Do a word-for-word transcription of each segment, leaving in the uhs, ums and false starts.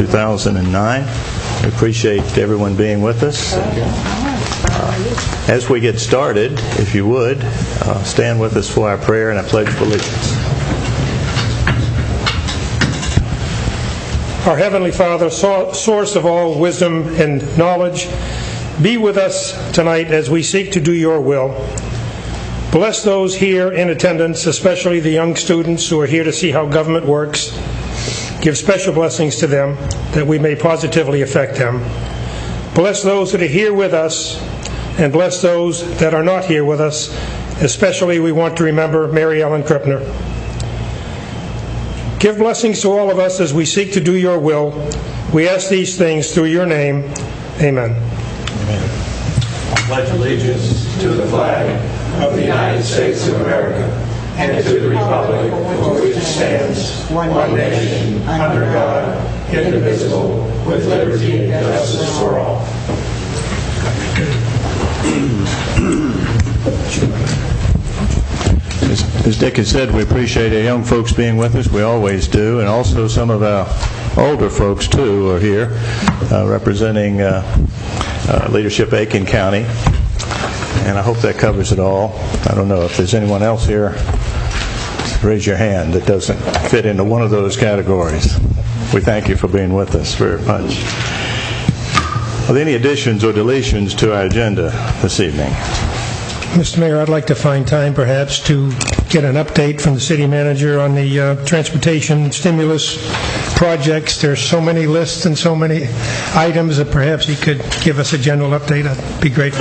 thousand nine. We appreciate everyone being with us. Uh, as we get started, if you would, uh, stand with us for our prayer and our pledge of allegiance. Our Heavenly Father, so- source of all wisdom and knowledge, be with us tonight as we seek to do your will. Bless those here in attendance, especially the young students who are here to see how government works. Give special blessings to them that we may positively affect them. Bless those that are here with us, and bless those that are not here with us. Especially we want to remember Mary Ellen Krippner. Give blessings to all of us as we seek to do your will. We ask these things through your name. Amen. Amen. I pledge allegiance to the flag of the United States of America and to the republic for which it stands, one nation, under God, indivisible, with liberty and justice for all. As, as Dick has said, we appreciate our young folks being with us. We always do. And also some of our older folks, too, are here uh, representing uh, uh, Leadership Aiken County. And I hope that covers it all. I don't know if there's anyone else here. Raise your hand that doesn't fit into one of those categories. We thank you for being with us very much. Are there any additions or deletions to our agenda this evening? Mister Mayor, I'd like to find time perhaps to get an update from the city manager on the uh, transportation stimulus projects. There's so many lists and so many items that perhaps he could give us a general update. I'd be grateful.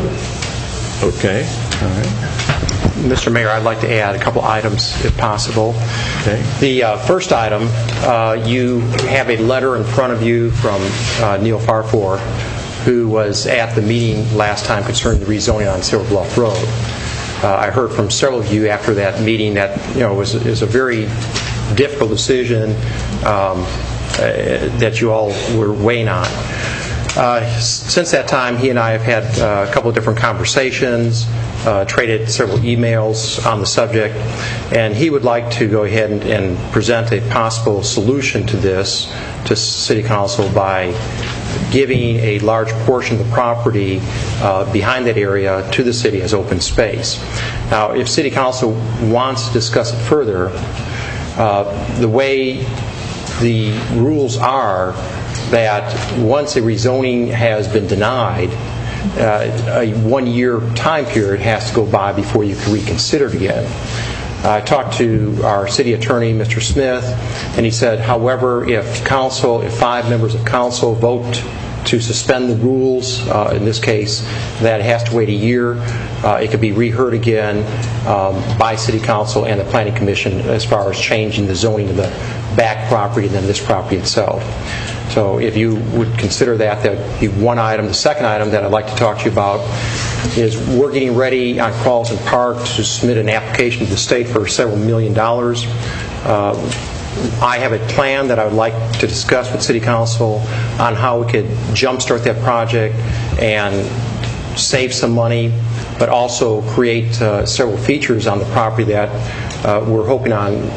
Okay. All right. Mister Mayor, I'd like to add a couple items, if possible. Okay. The uh, first item, uh, you have a letter in front of you from uh, Neil Farfor, who was at the meeting last time concerning the rezoning on Silver Bluff Road. Uh, I heard from several of you after that meeting that you know it was, it was a very difficult decision um, uh, that you all were weighing on. Uh, since that time, he and I have had uh, a couple of different conversations, uh, traded several emails on the subject, and he would like to go ahead and, and present a possible solution to this to City Council by giving a large portion of the property uh, behind that area to the city as open space. Now, if City Council wants to discuss it further, uh, the way the rules are that once a rezoning has been denied, uh, a one-year time period has to go by before you can reconsider it again. I talked to our city attorney, Mister Smith, and he said, however, if council, if five members of council vote to suspend the rules, uh, in this case, that it has to wait a year, uh, it could be reheard again um, by City Council and the Planning Commission as far as changing the zoning of the back property and then this property itself. So if you would consider that, that would be one item. The second item that I'd like to talk to you about is we're getting ready on Carlson Park to submit an application to the state for several million dollars. Uh, I have a plan that I would like to discuss with City Council on how we could jumpstart that project and save some money, but also create uh, several features on the property that uh, we're hoping on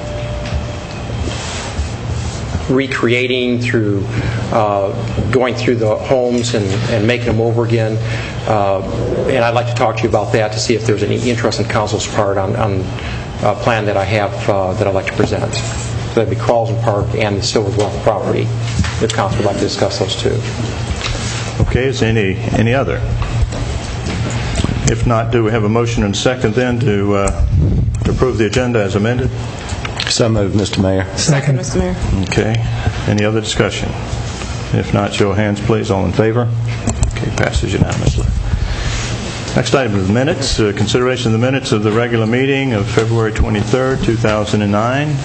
recreating through uh, going through the homes and, and making them over again. Uh, and I'd like to talk to you about that to see if there's any interest in Council's part on, on a plan that I have uh, that I'd like to present. So that'd be Carlson Park and the Silver Bluff property, if Council would like to discuss those two. Okay, is there any, any other? If not, do we have a motion and a second then to, uh, to approve the agenda as amended? So moved, Mister Mayor. Second. Mister Mayor. Okay. Any other discussion? If not, show of hands, please. All in favor? Okay, passes unanimously. Next item is minutes. Uh, consideration of the minutes of the regular meeting of February twenty-third, two thousand nine.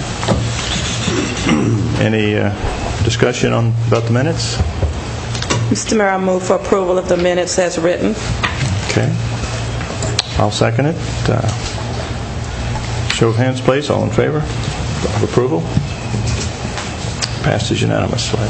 Any uh, discussion on about the minutes? Mister Mayor, I move for approval of the minutes as written. Okay. I'll second it. Uh, show of hands, please. All in favor of approval? Passes unanimously.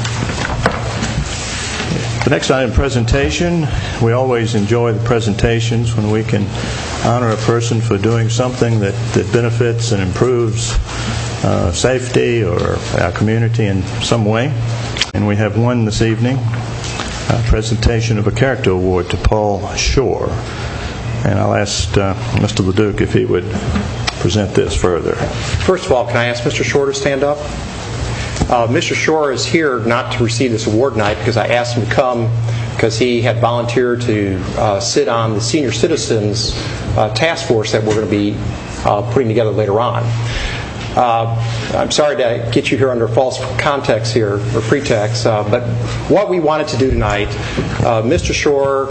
The next item, presentation. We always enjoy the presentations when we can honor a person for doing something that, that benefits and improves uh, safety or our community in some way. And we have one this evening, a presentation of a character award to Paul Shore. And I'll ask uh, Mister Leduc if he would present this further. First of all, can I ask Mister Shore to stand up? Uh, Mister Shore is here not to receive this award tonight because I asked him to come because he had volunteered to uh, sit on the senior citizens uh, task force that we're going to be uh, putting together later on. Uh, I'm sorry to get you here under false context here, or pretext, uh, but what we wanted to do tonight, uh, Mister Shore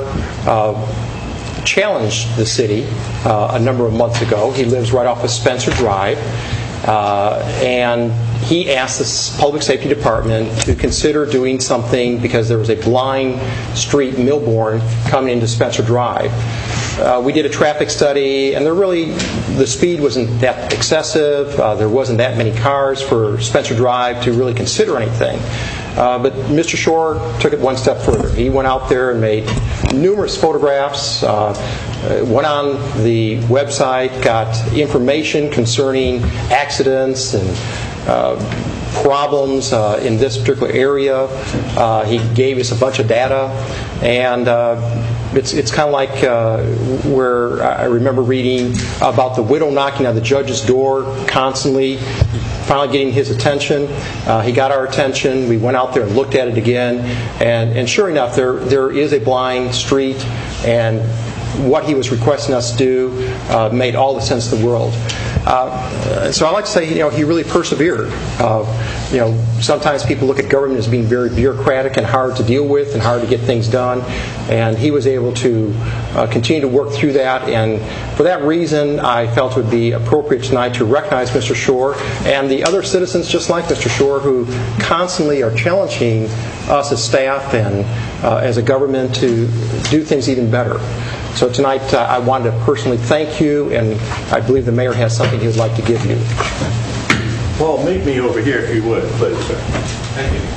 uh, challenged the city uh, a number of months ago. He lives right off of Spencer Drive, uh, and he asked the Public Safety Department to consider doing something because there was a blind street, Milbourne, coming into Spencer Drive. Uh, we did a traffic study, and there really, the speed wasn't that excessive. Uh, there wasn't that many cars for Spencer Drive to really consider anything. Uh, but Mister Shore took it one step further. He went out there and made numerous photographs, uh, went on the website, got information concerning accidents and uh, problems uh, in this particular area. Uh, he gave us a bunch of data, and uh, it's it's kind of like uh, where I remember reading about the widow knocking on the judge's door constantly, finally getting his attention. Uh, he got our attention. We went out there and looked at it again, and, and sure enough, there there is a blind street, and what he was requesting us to do uh, made all the sense in the world. Uh, so I like to say, you know, he really persevered. Uh, you know, sometimes people look at government as being very bureaucratic and hard to deal with and hard to get things done, and he was able to uh, continue to work through that. And for that reason, I felt it would be appropriate tonight to recognize Mister Shore and the other citizens just like Mister Shore who constantly are challenging us as staff and uh, as a government to do things even better. So tonight, uh, I wanted to personally thank you, and I believe the mayor has something he would like to give you. Paul, meet me over here if you would, please, sir. Thank you.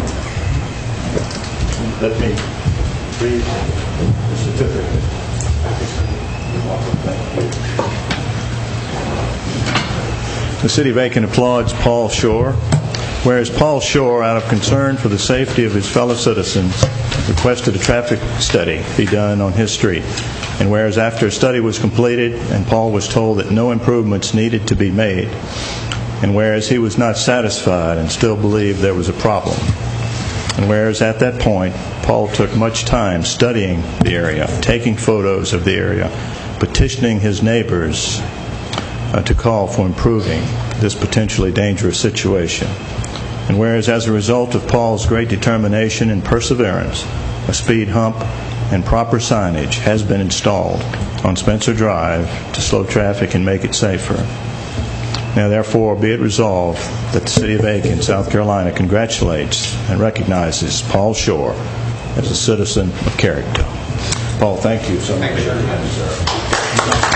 Let me read the certificate. The City of Aiken applauds Paul Shore. Whereas Paul Shore, out of concern for the safety of his fellow citizens, requested a traffic study be done on his street. And whereas after a study was completed and Paul was told that no improvements needed to be made, and whereas he was not satisfied and still believed there was a problem, and whereas at that point Paul took much time studying the area, taking photos of the area, petitioning his neighbors uh, to call for improving this potentially dangerous situation. And whereas as a result of Paul's great determination and perseverance, a speed hump and proper signage has been installed on Spencer Drive to slow traffic and make it safer. Now therefore be it resolved that the City of Aiken, South Carolina, congratulates and recognizes Paul Shore as a citizen of character. Paul, thank you so much. Thank you very much, sir.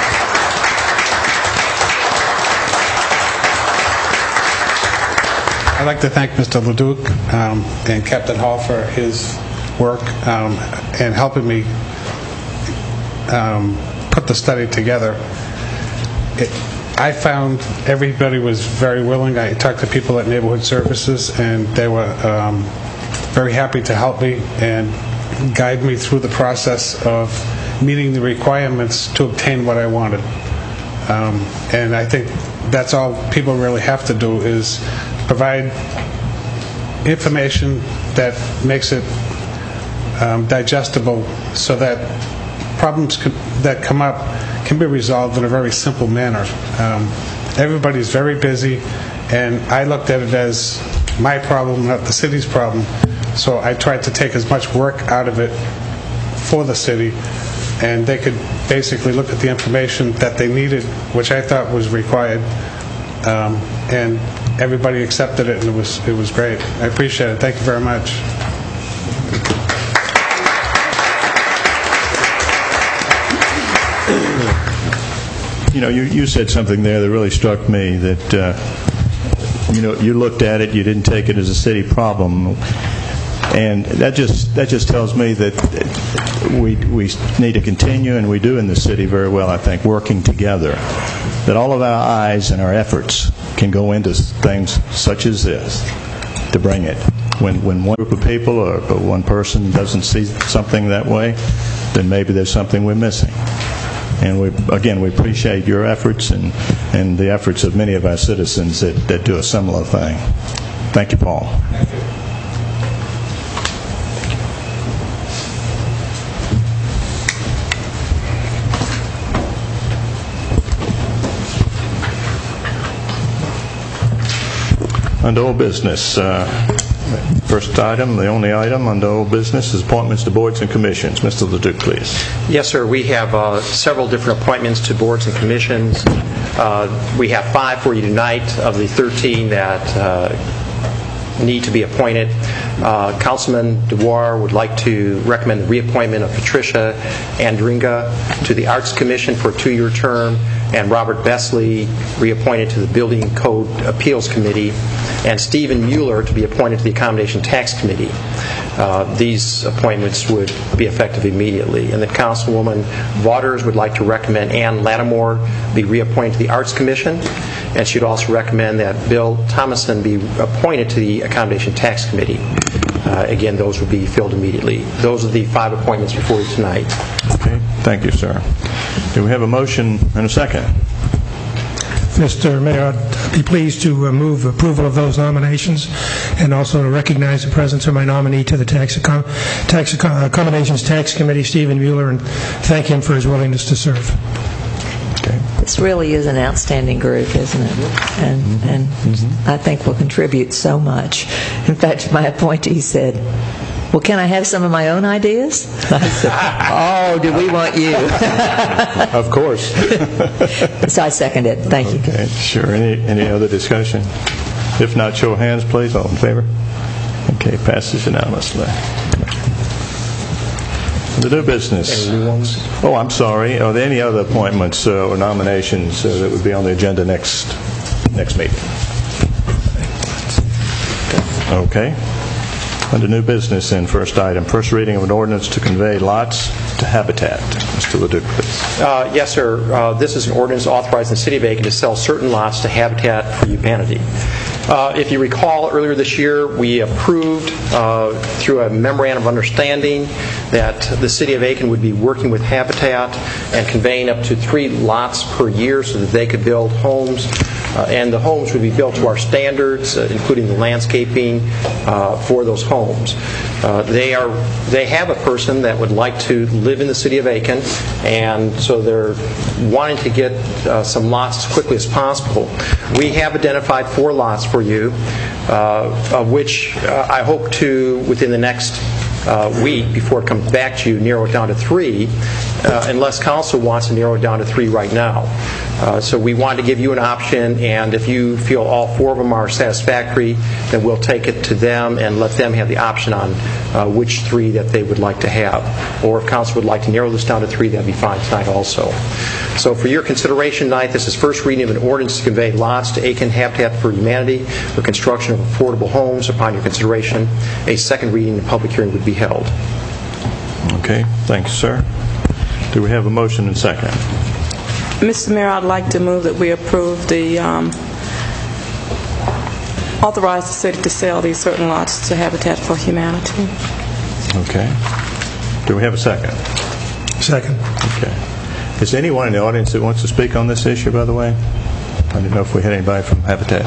I'd like to thank Mister Leduc um, and Captain Hall for his work um, and helping me um, put the study together. It, I found everybody was very willing. I talked to people at Neighborhood Services, and they were um, very happy to help me and guide me through the process of meeting the requirements to obtain what I wanted. Um, and I think that's all people really have to do is provide information that makes it um, digestible so that problems could, that come up can be resolved in a very simple manner. Um, everybody's very busy, and I looked at it as my problem, not the city's problem. So I tried to take as much work out of it for the city, and they could basically look at the information that they needed, which I thought was required, um, and everybody accepted it, and it was it was great. I appreciate it. Thank you very much. You know, you, you said something there that really struck me, that, uh, you know, you looked at it, you didn't take it as a city problem. And that just that just tells me that we we need to continue, and we do in the city very well, I think, working together. That all of our eyes and our efforts can go into things such as this to bring it. when, when one group of people or, or one person doesn't see something that way, then maybe there's something we're missing. And we, again, we appreciate your efforts and, and the efforts of many of our citizens that, that do a similar thing. Thank you, Paul. Thank you. Under old business, uh, first item, the only item under old business is appointments to boards and commissions. Mister Leduc, please. Yes, sir. We have uh, several different appointments to boards and commissions. Uh, we have five for you tonight of the thirteen that uh, need to be appointed. Uh, Councilman DeWar would like to recommend the reappointment of Patricia Andringa to the Arts Commission for a two-year term, and Robert Besley reappointed to the Building Code Appeals Committee, and Stephen Mueller to be appointed to the Accommodation Tax Committee. Uh, these appointments would be effective immediately. And then Councilwoman Waters would like to recommend Ann Lattimore be reappointed to the Arts Commission, and she'd also recommend that Bill Thomason be appointed to the Accommodation Tax Committee. Uh, again, those would be filled immediately. Those are the five appointments before you tonight. Okay. Thank you, sir. Do we have a motion and a second? Mister Mayor, I'd be pleased to uh, move approval of those nominations and also to recognize the presence of my nominee to the Tax, Accom- Tax Accom- Accommodations Tax Committee, Stephen Mueller, and thank him for his willingness to serve. Okay. This really is an outstanding group, isn't it? And, mm-hmm. and mm-hmm. I think will contribute so much. In fact, my appointee said, well, can I have some of my own ideas? I said, oh, do we want you? Of course. So I second it. Thank you. Okay, sure. Any, any other discussion? If not, show of hands, please. All in favor? Okay, passes unanimously. The new business. Any new ones? Oh, I'm sorry. Are there any other appointments uh, or nominations uh, that would be on the agenda next next meeting? Okay. Under new business, then, first item, first reading of an ordinance to convey lots to Habitat. Mister Leduc, please. Uh, yes, sir. Uh, this is an ordinance authorizing the City of Aiken to sell certain lots to Habitat for Humanity. Uh, if you recall, earlier this year, we approved uh, through a memorandum of understanding that the City of Aiken would be working with Habitat and conveying up to three lots per year so that they could build homes. Uh, and the homes would be built to our standards, uh, including the landscaping uh, for those homes. Uh, they are they have a person that would like to live in the City of Aiken, and so they're wanting to get uh, some lots as quickly as possible. We have identified four lots for you, uh, of which uh, I hope to, within the next Uh, week before it comes back to you, narrow it down to three, uh, unless council wants to narrow it down to three right now. Uh, so we want to give you an option, and if you feel all four of them are satisfactory, then we'll take it to them and let them have the option on uh, which three that they would like to have. Or if council would like to narrow this down to three, that'd be fine tonight also. So for your consideration tonight, this is first reading of an ordinance to convey lots to Aiken Habitat for Humanity for construction of affordable homes. Upon your consideration, a second reading and public hearing would be held. Okay, thanks, sir. Do we have a motion and second? Mister Mayor, I'd like to move that we approve the, um, authorize the city to sell these certain lots to Habitat for Humanity. Okay. Do we have a second? Second. Okay. Is there anyone in the audience that wants to speak on this issue, by the way? I didn't know if we had anybody from Habitat.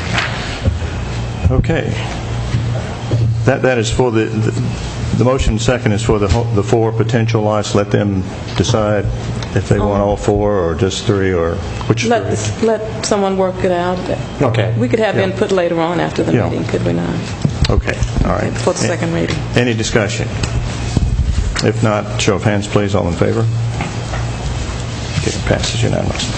Okay. That that is for the the, the motion second is for the the four potential lots. Let them decide if they want all four or just three or which Let, three. let someone work it out. Okay. We could have Yeah. input later on after the Yeah. meeting, could we not? Okay. All right. For the second reading. Any discussion? If not, show of hands, please. All in favor? Okay, passes unanimously.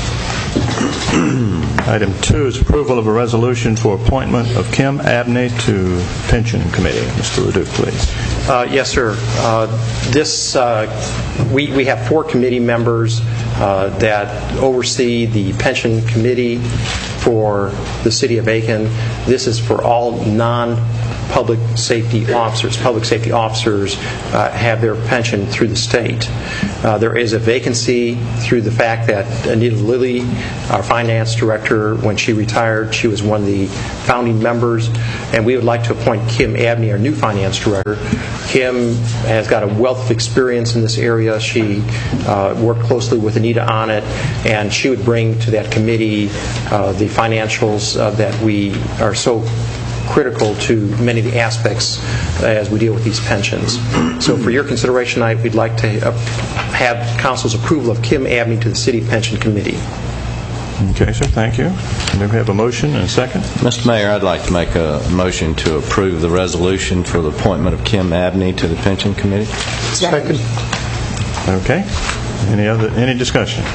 Item two is approval of a resolution for appointment of Kim Abney to Pension Committee. Mister Leduc, please. Uh, yes, sir. Uh, this uh, we we have four committee members uh, that oversee the pension committee for the City of Aiken. This is for all non public safety officers. Public safety officers uh, have their pension through the state. Uh, there is a vacancy through the fact that Anita Lilly, our finance director, when she retired, she was one of the founding members, and we would like to appoint Kim Abney, our new finance director. Kim has got a wealth of experience in this area. She uh, worked closely with Anita on it, and she would bring to that committee uh, the financials uh, that we are so critical to many of the aspects as we deal with these pensions. So for your consideration tonight, we'd like to uh, have Council's approval of Kim Abney to the City Pension Committee. Okay, sir, thank you. Do we have a motion and a second? Mister Mayor, I'd like to make a motion to approve the resolution for the appointment of Kim Abney to the Pension Committee. Second. Okay. Any other, any discussion?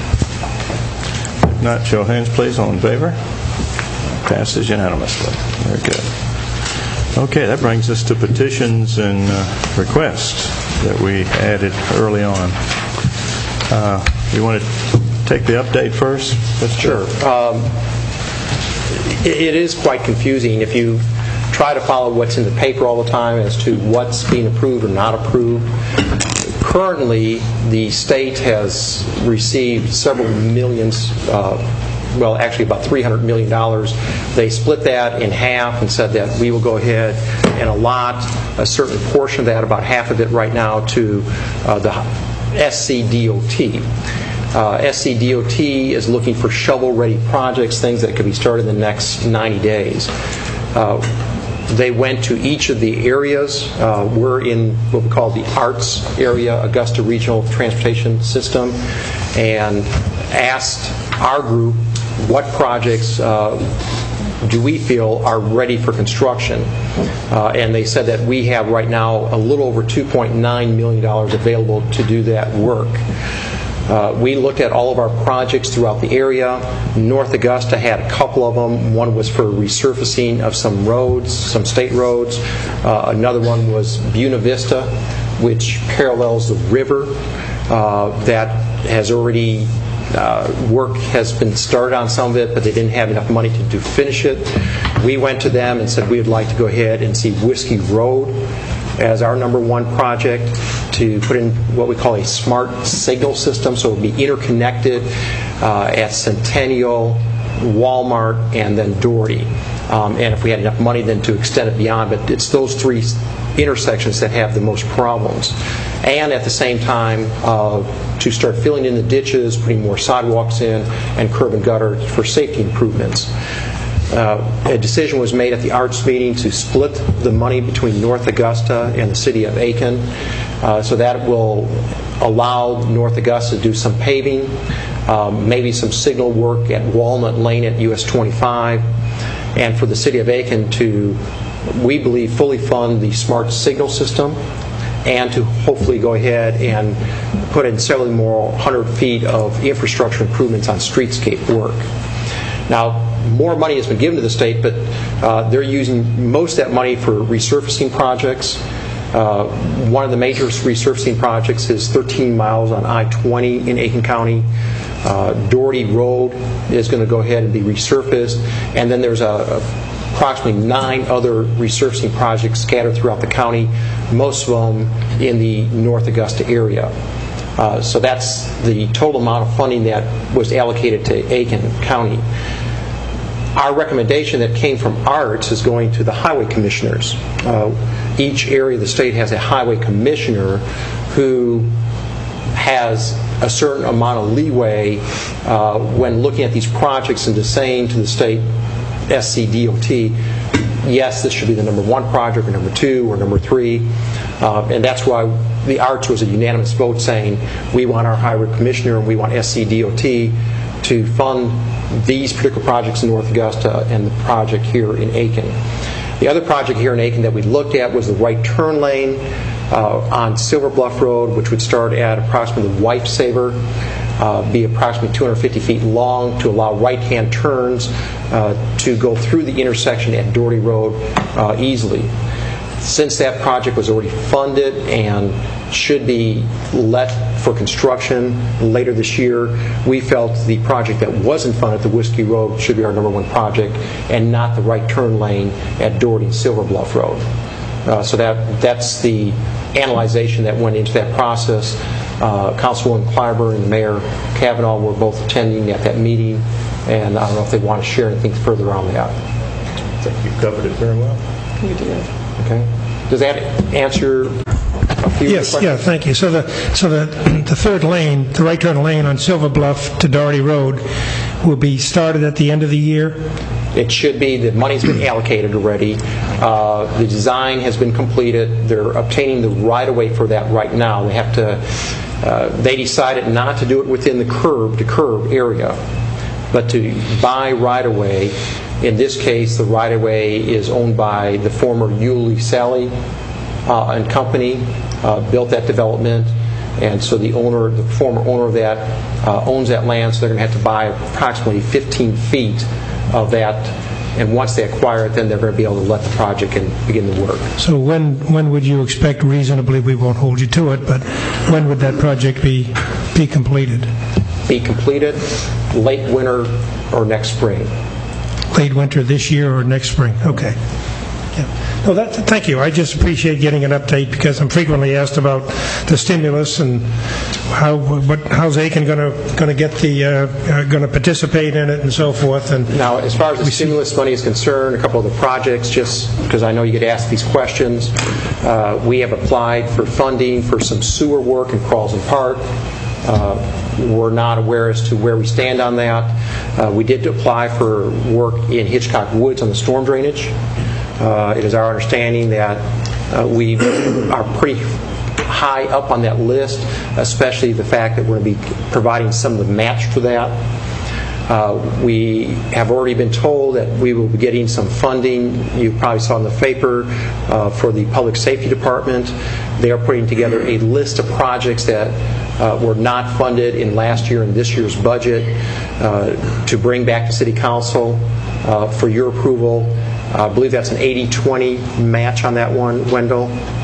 If not, show of hands, please. All in favor? Passes unanimously. Very good. Okay, that brings us to petitions and uh, requests that we added early on. Uh, you want to take the update first? Sure. Um, it, it is quite confusing if you try to follow what's in the paper all the time as to what's being approved or not approved. Currently, the state has received several millions, uh, well, actually about three hundred million dollars. They split that in half and said that we will go ahead and allot a certain portion of that, about half of it right now, to uh, the S C D O T. Uh, S C D O T is looking for shovel-ready projects, things that could be started in the next ninety days. Uh, they went to each of the areas. Uh, we're in what we call the ARTS area, Augusta Regional Transportation System, and asked our group what projects uh, do we feel are ready for construction. Uh, and they said that we have right now a little over two point nine million dollars available to do that work. Uh, we looked at all of our projects throughout the area. North Augusta had a couple of them. One was for resurfacing of some roads, some state roads. Uh, another one was Buena Vista, which parallels the river. Uh, that has already, uh, work has been started on some of it, but they didn't have enough money to do finish it. We went to them and said we would like to go ahead and see Whiskey Road as our number one project, to put in what we call a smart signal system, so it will be interconnected uh, at Centennial, Walmart, and then Doherty. Um, and if we had enough money then to extend it beyond, but it's those three intersections that have the most problems. And at the same time, uh, to start filling in the ditches, putting more sidewalks in, and curb and gutter for safety improvements. Uh, a decision was made at the ARTS meeting to split the money between North Augusta and the city of Aiken. Uh, so that will allow North Augusta to do some paving, um, maybe some signal work at Walnut Lane at U S twenty-five, and for the city of Aiken to, we believe, fully fund the smart signal system, and to hopefully go ahead and put in several more hundred feet of infrastructure improvements on streetscape work. Now, more money has been given to the state, but uh, they're using most of that money for resurfacing projects. Uh, one of the major resurfacing projects is thirteen miles on I twenty in Aiken County. Uh, Doherty Road is going to go ahead and be resurfaced, and then there's a, a, approximately nine other resurfacing projects scattered throughout the county, most of them in the North Augusta area. Uh, so that's the total amount of funding that was allocated to Aiken County. Our recommendation that came from ARTS is going to the highway commissioners. Uh, each area of the state has a highway commissioner who has a certain amount of leeway uh, when looking at these projects and just saying to the state S C D O T, yes, this should be the number one project or number two or number three. Uh, and that's why the ARTS was a unanimous vote saying we want our highway commissioner and we want S C D O T to fund these particular projects in North Augusta and the project here in Aiken. The other project here in Aiken that we looked at was the right turn lane uh, on Silver Bluff Road, which would start at approximately the Wife Saver, uh, be approximately two hundred fifty feet long to allow right-hand turns uh, to go through the intersection at Doherty Road uh, easily. Since that project was already funded and should be let for construction later this year. We felt the project that wasn't funded, the Whiskey Road, should be our number one project, and not the right turn lane at Doherty and Silver Bluff Road. Uh, so that that's the analyzation that went into that process. Uh, Councilwoman Clyburn and Mayor Kavanaugh were both attending at that meeting, and I don't know if they want to share anything further on that. I think you covered it very well. You did. Okay. Does that answer a few Yes, questions? yeah, thank you. So the so the the third lane, the right turn lane on Silver Bluff to Doherty Road, will be started at the end of the year? It should be. The money's been allocated already. Uh, the design has been completed. They're obtaining the right-of-way for that right now. They have to. Uh, they decided not to do it within the curb-to-curb area, but to buy right-of-way. In this case, the right-of-way is owned by the former Yulee Sally uh, and Company, uh, built that development, and so the owner, the former owner of that, uh, owns that land, so they're going to have to buy approximately fifteen feet of that, and once they acquire it, then they're going to be able to let the project and begin the work. So when when would you expect, reasonably, we won't hold you to it, but when would that project be be completed? Be completed late winter or next spring. Late winter this year or next spring? Okay. Yeah. No, that, thank you. I just appreciate getting an update because I'm frequently asked about the stimulus and how what how's Aiken going to going to get the uh, uh, going to participate in it and so forth. And now, as far as the stimulus money is concerned, a couple of the projects, just because I know you get asked these questions, uh, we have applied for funding for some sewer work in Carlson Park. Uh, we're not aware as to where we stand on that. Uh, we did apply for work in Hitchcock Woods on the storm drainage. Uh, it is our understanding that uh, we are pretty high up on that list, especially the fact that we're going to be providing some of the match for that. Uh, we have already been told that we will be getting some funding. You probably saw in the paper uh, for the Public Safety Department. They are putting together a list of projects that uh, were not funded in last year and this year's budget uh, to bring back to City Council uh, for your approval. I believe that's an eighty twenty match on that one, Wendell.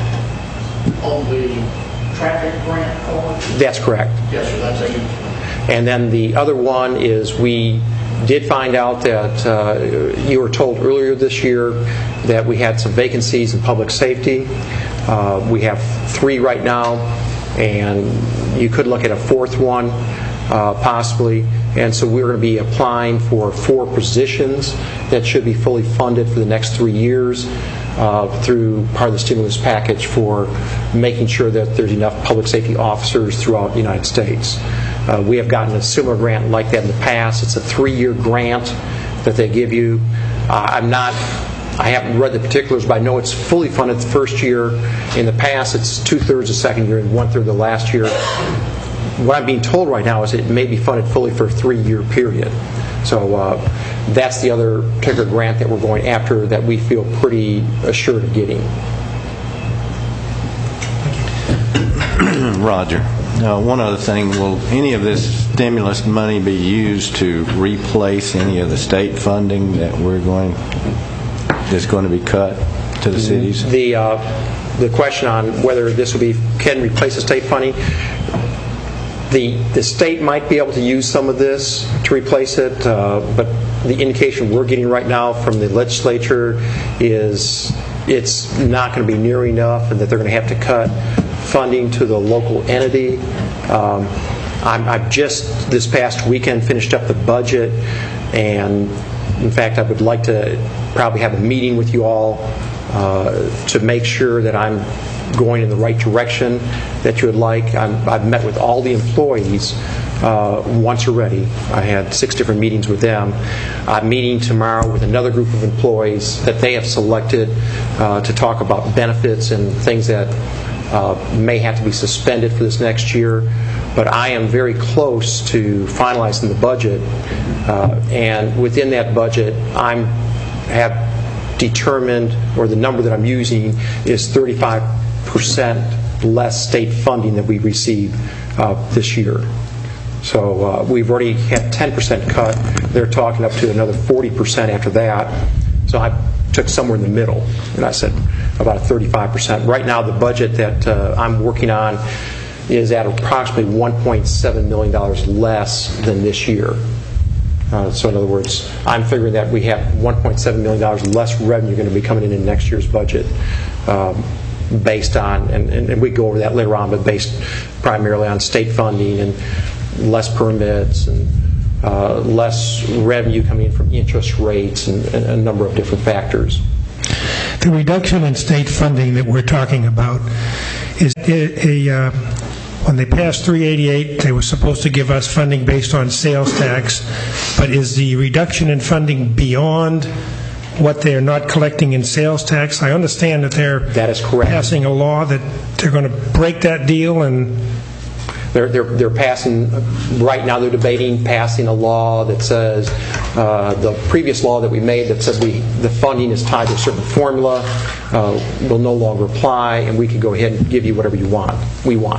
On the traffic grant card? That's correct. Yes, sir, that's eighty twenty. And then the other one is we did find out that uh, you were told earlier this year that we had some vacancies in public safety. Uh, we have three right now, and you could look at a fourth one uh, possibly. And so we're going to be applying for four positions that should be fully funded for the next three years uh, through part of the stimulus package for making sure that there's enough public safety officers throughout the United States. Uh, we have gotten a similar grant like that in the past. It's a three-year grant that they give you. Uh, I'm not, I haven't read the particulars, but I know it's fully funded the first year. In the past, it's two-thirds the second year and one-third the last year. What I'm being told right now is it may be funded fully for a three-year period. So uh, that's the other particular grant that we're going after that we feel pretty assured of getting. Roger. Uh, one other thing, will any of this stimulus money be used to replace any of the state funding that we're going, that's going to be cut to the cities? The, uh, the question on whether this will be, can replace the state funding, The, the state might be able to use some of this to replace it, uh, but the indication we're getting right now from the legislature is it's not going to be near enough and that they're going to have to cut funding to the local entity. Um, I'm, I've just this past weekend finished up the budget, and in fact I would like to probably have a meeting with you all uh, to make sure that I'm going in the right direction that you would like. I'm, I've met with all the employees uh, once already. I had six different meetings with them. I'm meeting tomorrow with another group of employees that they have selected uh, to talk about benefits and things that uh, may have to be suspended for this next year. But I am very close to finalizing the budget, uh, and within that budget, I'm have determined, or the number that I'm using is thirty-five percent less state funding that we receive uh, this year. So uh, we've already had ten percent cut. They're talking up to another forty percent after that. So I took somewhere in the middle, and I said about thirty-five percent. Right now, the budget that uh, I'm working on is at approximately one point seven million dollars less than this year. Uh, so in other words, I'm figuring that we have one point seven million dollars less revenue going to be coming in in next year's budget, um, based on, and, and, and we go over that later on, but based primarily on state funding and less permits and uh, less revenue coming in from interest rates and, and a number of different factors. The reduction in state funding that we're talking about is a, a uh, when they passed three eighty-eight, they were supposed to give us funding based on sales tax, but is the reduction in funding beyond what they're not collecting in sales tax? I understand that they're that is correct. passing a law that they're going to break that deal, and They're, they're, they're passing, right now they're debating passing a law that says, uh, the previous law that we made that said we, the funding is tied to a certain formula uh, will no longer apply, and we can go ahead and give you whatever you want, we want.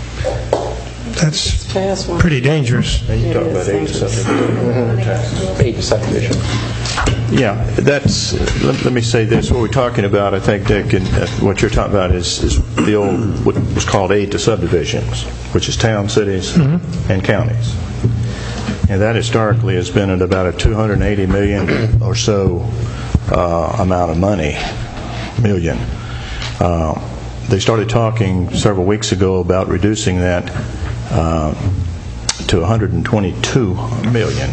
that's pretty dangerous. You talk about age subdivision. Age subdivision. Yeah, that's, let, let me say this, what we're talking about, I think, Dick, and uh, what you're talking about is, is the old, what was called aid to subdivisions, which is towns, cities, mm-hmm. and counties. And that historically has been at about a two hundred eighty million or so uh, amount of money, million. Uh, they started talking several weeks ago about reducing that uh, to one hundred twenty-two million.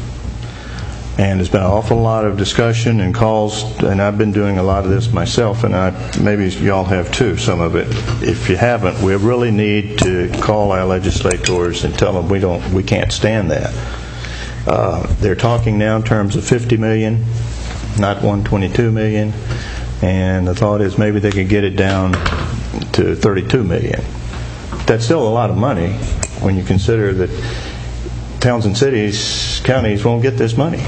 And there's been an awful lot of discussion and calls, and I've been doing a lot of this myself, and I, maybe y'all have too, some of it. If you haven't, we really need to call our legislators and tell them we don't, we can't stand that. Uh, they're talking now in terms of fifty million, not one hundred twenty-two million, and the thought is maybe they could get it down to thirty-two million. That's still a lot of money when you consider that towns and cities, counties won't get this money.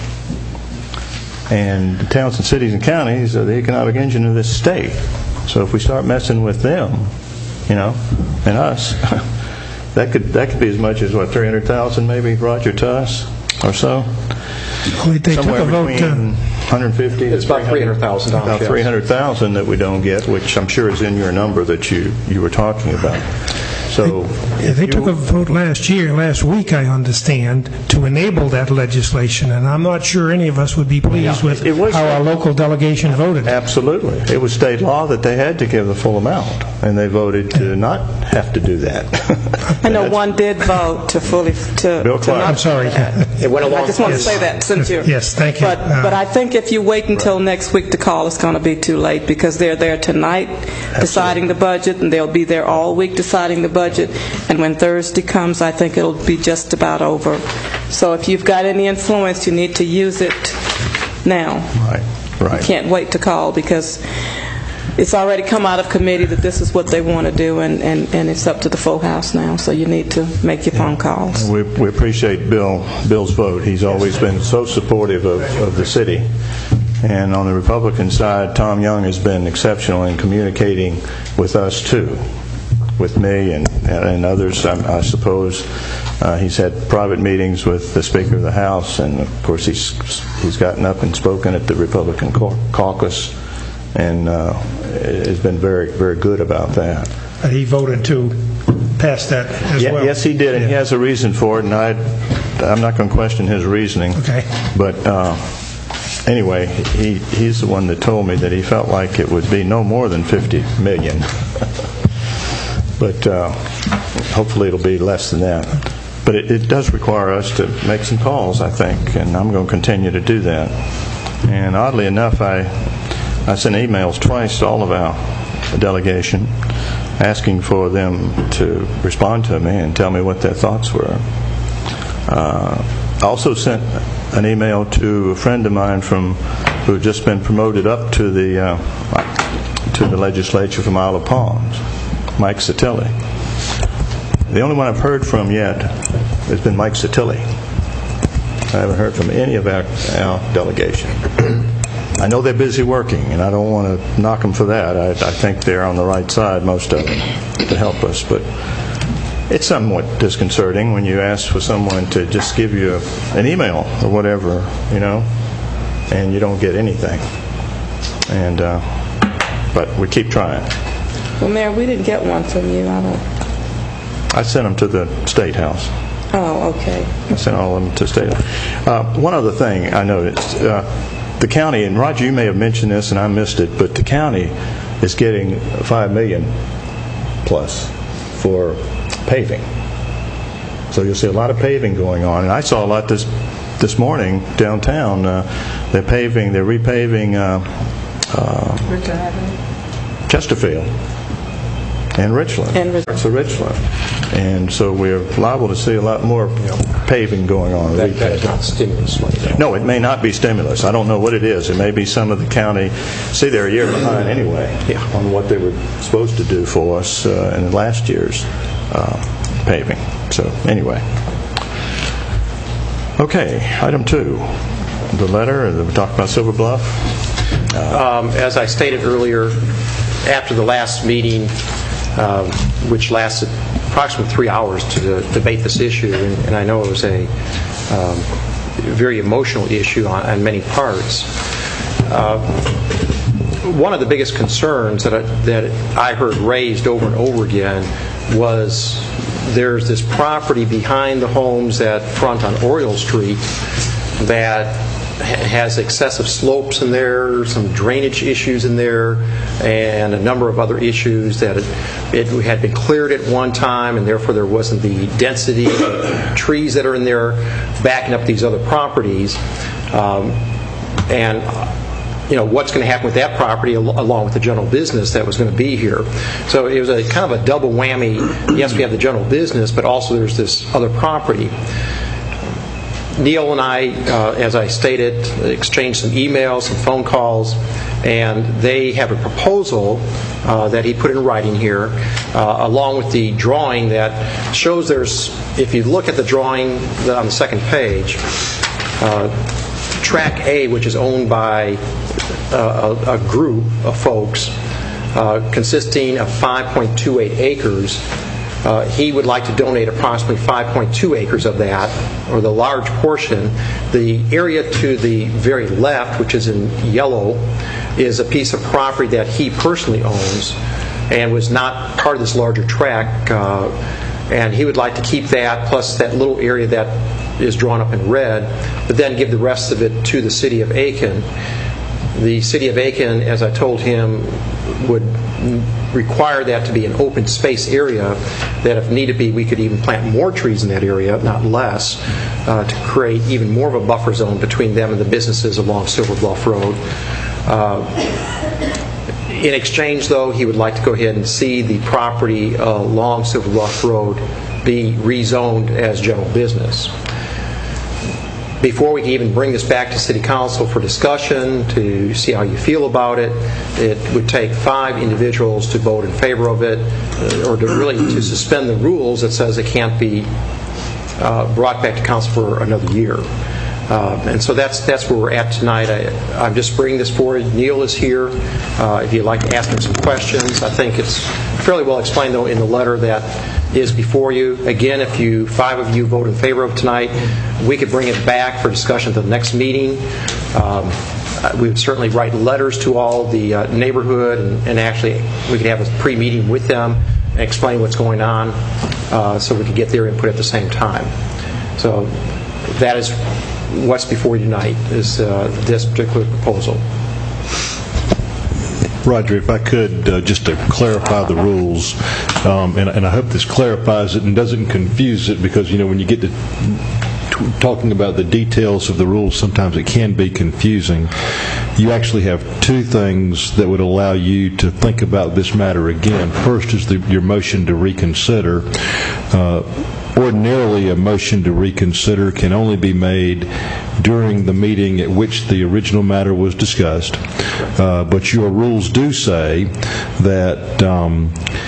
And towns and cities and counties are the economic engine of this state. So if we start messing with them, you know, and us, that could that could be as much as, what, three hundred thousand maybe, Roger, to us or so? Well, they Somewhere took a vote between one hundred fifty It's about three hundred thousand dollars. About yes. three hundred thousand that we don't get, which I'm sure is in your number that you, you were talking about. So They, they took a vote last year, last week, I understand, to enable that legislation, and I'm not sure any of us would be pleased Yeah, with it was- how our local delegation voted. Absolutely. It was state law that they had to give the full amount, and they voted to not have to do that. I know one did vote to fully, to... Bill to Clark. not- I'm sorry. It went along. I just want to Yes. say that since you're... Yes, thank you. But, Uh, but I think if you wait until next week to call, it's going to be too late, because they're there tonight deciding the budget, and they'll be there all week deciding the budget, and when Thursday comes, I think it'll be just about over. So if you've got any influence, you need to use it now. Right, right. You can't wait to call, because it's already come out of committee that this is what they want to do, and, and, and it's up to the full House now, so you need to make your phone calls. We, we appreciate Bill Bill's vote. He's always been so supportive of, of the city. And on the Republican side, Tom Young has been exceptional in communicating with us, too, with me and, and others, I, I suppose. Uh, he's had private meetings with the Speaker of the House, and, of course, he's, he's gotten up and spoken at the Republican caucus, and uh, has been very, very good about that. But he voted to pass that as Yeah, well. yes, he did, and Yeah. he has a reason for it, and I, I'm not going to question his reasoning. Okay. But uh, anyway, he, he's the one that told me that he felt like it would be no more than fifty million. But uh, hopefully it'll be less than that. But it, it does require us to make some calls, I think, and I'm going to continue to do that. And oddly enough, I, I sent emails twice to all of our delegation asking for them to respond to me and tell me what their thoughts were. Uh, I also sent an email to a friend of mine from who had just been promoted up to the uh, to the legislature from Isle of Palms, Mike Satilli. The only one I've heard from yet has been Mike Satilli. I haven't heard from any of our, our delegation. I know they're busy working, and I don't want to knock them for that. I, I think they're on the right side, most of them, to help us. But it's somewhat disconcerting when you ask for someone to just give you a, an email or whatever, you know, and you don't get anything. And uh, but we keep trying. Well, Mayor, we didn't get one from you. I don't... I sent them to the State House. Oh, okay. I sent all of them to State House. Uh, one other thing I noticed, uh, the county, and Roger, you may have mentioned this and I missed it, but the county is getting five million dollars plus for paving. So you'll see a lot of paving going on. And I saw a lot this this morning downtown. Uh, they're paving, they're repaving uh, uh, Chesterfield and Richland. And Rich- so Richland. And so we're liable to see a lot more paving going on. That, that is not stimulus money, though. No, it may not be stimulus. I don't know what it is. It may be some of the county. See, they're a year behind anyway Yeah. on what they were supposed to do for us uh, in last year's uh, paving. So anyway. Okay, item two. The letter, we talked about Silver Bluff. Um, as I stated earlier, after the last meeting, um, which lasted approximately three hours to uh, debate this issue, and, and I know it was a um, very emotional issue on, on many parts. Uh, one of the biggest concerns that I, that I heard raised over and over again was there's this property behind the homes that front on Oriole Street that has excessive slopes in there, some drainage issues in there, and a number of other issues that it, it had been cleared at one time, and therefore there wasn't the density of trees that are in there backing up these other properties. Um, and you know, what's going to happen with that property al- along with the general business that was going to be here. So it was a kind of a double whammy. Yes, we have the general business, but also there's this other property. Neil and I, uh, as I stated, exchanged some emails, some phone calls, and they have a proposal uh, that he put in writing here, uh, along with the drawing that shows there's, if you look at the drawing on the second page, uh, Track A, which is owned by uh, a, a group of folks uh, consisting of five point two eight acres, Uh, he would like to donate approximately five point two acres of that, or the large portion. The area to the very left, which is in yellow, is a piece of property that he personally owns and was not part of this larger tract. Uh, and he would like to keep that, plus that little area that is drawn up in red, but then give the rest of it to the city of Aiken. The city of Aiken, as I told him, would require that to be an open space area, that if needed be, we could even plant more trees in that area, not less, uh, to create even more of a buffer zone between them and the businesses along Silver Bluff Road. Uh, in exchange, though, he would like to go ahead and see the property uh, along Silver Bluff Road be rezoned as general business. Before we can even bring this back to City Council for discussion, to see how you feel about it, it would take five individuals to vote in favor of it, or to really to suspend the rules that says it can't be uh, brought back to Council for another year. Uh, and so that's that's where we're at tonight. I, I'm just bringing this forward. Neil is here. Uh, if you'd like to ask him some questions, I think it's fairly well explained, though, in the letter that is before you. Again, if you five of you vote in favor of tonight, we could bring it back for discussion at the next meeting. Um, we would certainly write letters to all the uh, neighborhood, and, and actually we could have a pre-meeting with them and explain what's going on, uh, so we could get their input at the same time. So that is what's before you tonight, is uh, this particular proposal. Roger, if I could, uh, just to clarify the rules, um, and, and I hope this clarifies it and doesn't confuse it, because, you know, when you get to t- talking about the details of the rules, sometimes it can be confusing. You actually have two things that would allow you to think about this matter again. First is the, your motion to reconsider. Uh, Ordinarily, a motion to reconsider can only be made during the meeting at which the original matter was discussed. Uh, but your rules do say that um,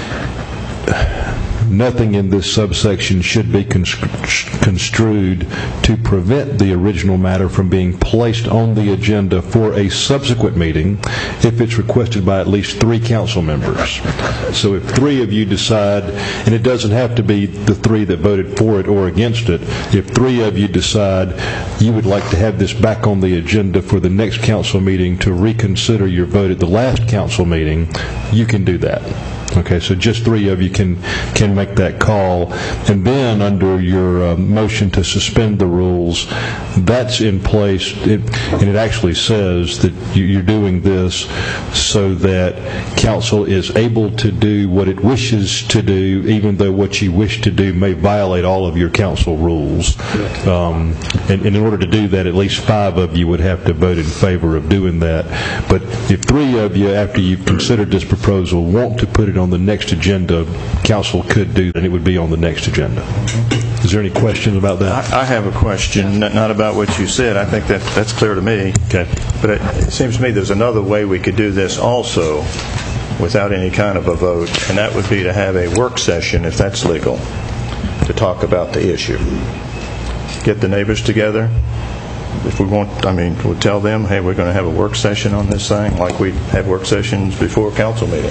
nothing in this subsection should be constru- construed to prevent the original matter from being placed on the agenda for a subsequent meeting if it's requested by at least three council members. So if three of you decide, and it doesn't have to be the three that voted for it or against it, if three of you decide you would like to have this back on the agenda for the next council meeting to reconsider your vote at the last council meeting, you can do that. Okay, so just three of you can can make that call. And then under your uh, motion to suspend the rules, that's in place, it, and it actually says that you, you're doing this so that council is able to do what it wishes to do, even though what you wish to do may violate all of your council rules. Um, and, and in order to do that, at least five of you would have to vote in favor of doing that. But if three of you, after you've considered this proposal, want to put it on the next agenda, council could do that, and it would be on the next agenda. Is there any questions about that? I, I have a question, not, not about what you said. I think that that's clear to me. Okay. But it, it seems to me there's another way we could do this also without any kind of a vote, and that would be to have a work session, if that's legal, to talk about the issue. Get the neighbors together. If we want, I mean, we'll tell them, hey, we're going to have a work session on this thing, like we have work sessions before council meeting.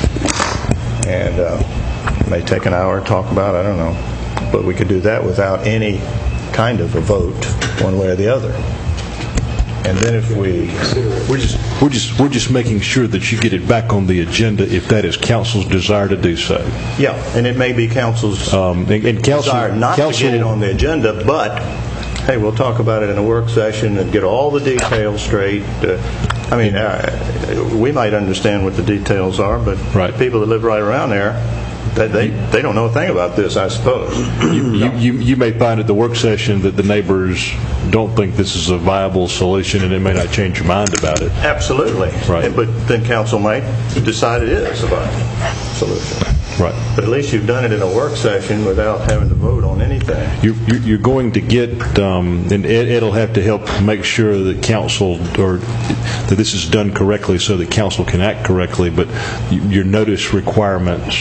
And uh, it may take an hour to talk about, I don't know. But we could do that without any kind of a vote, one way or the other. And then if we... We're just, we're just, we're just making sure that you get it back on the agenda if that is council's desire to do so. Yeah, and it may be council's um, and, and council, desire not council, to get it on the agenda, but, hey, we'll talk about it in a work session and get all the details straight. Uh, I mean, uh, we might understand what the details are, but right. people that live right around there, They, they they don't know a thing about this, I suppose. You, you, you, you may find at the work session that the neighbors don't think this is a viable solution, and it may not change your mind about it. Absolutely. Right. But then council might decide it is a viable solution. Right. But at least you've done it in a work session without having to vote on anything. You, you, you're going to get, um, and Ed, Ed will have to help make sure that council, or that this is done correctly so that council can act correctly, but you, your notice requirements...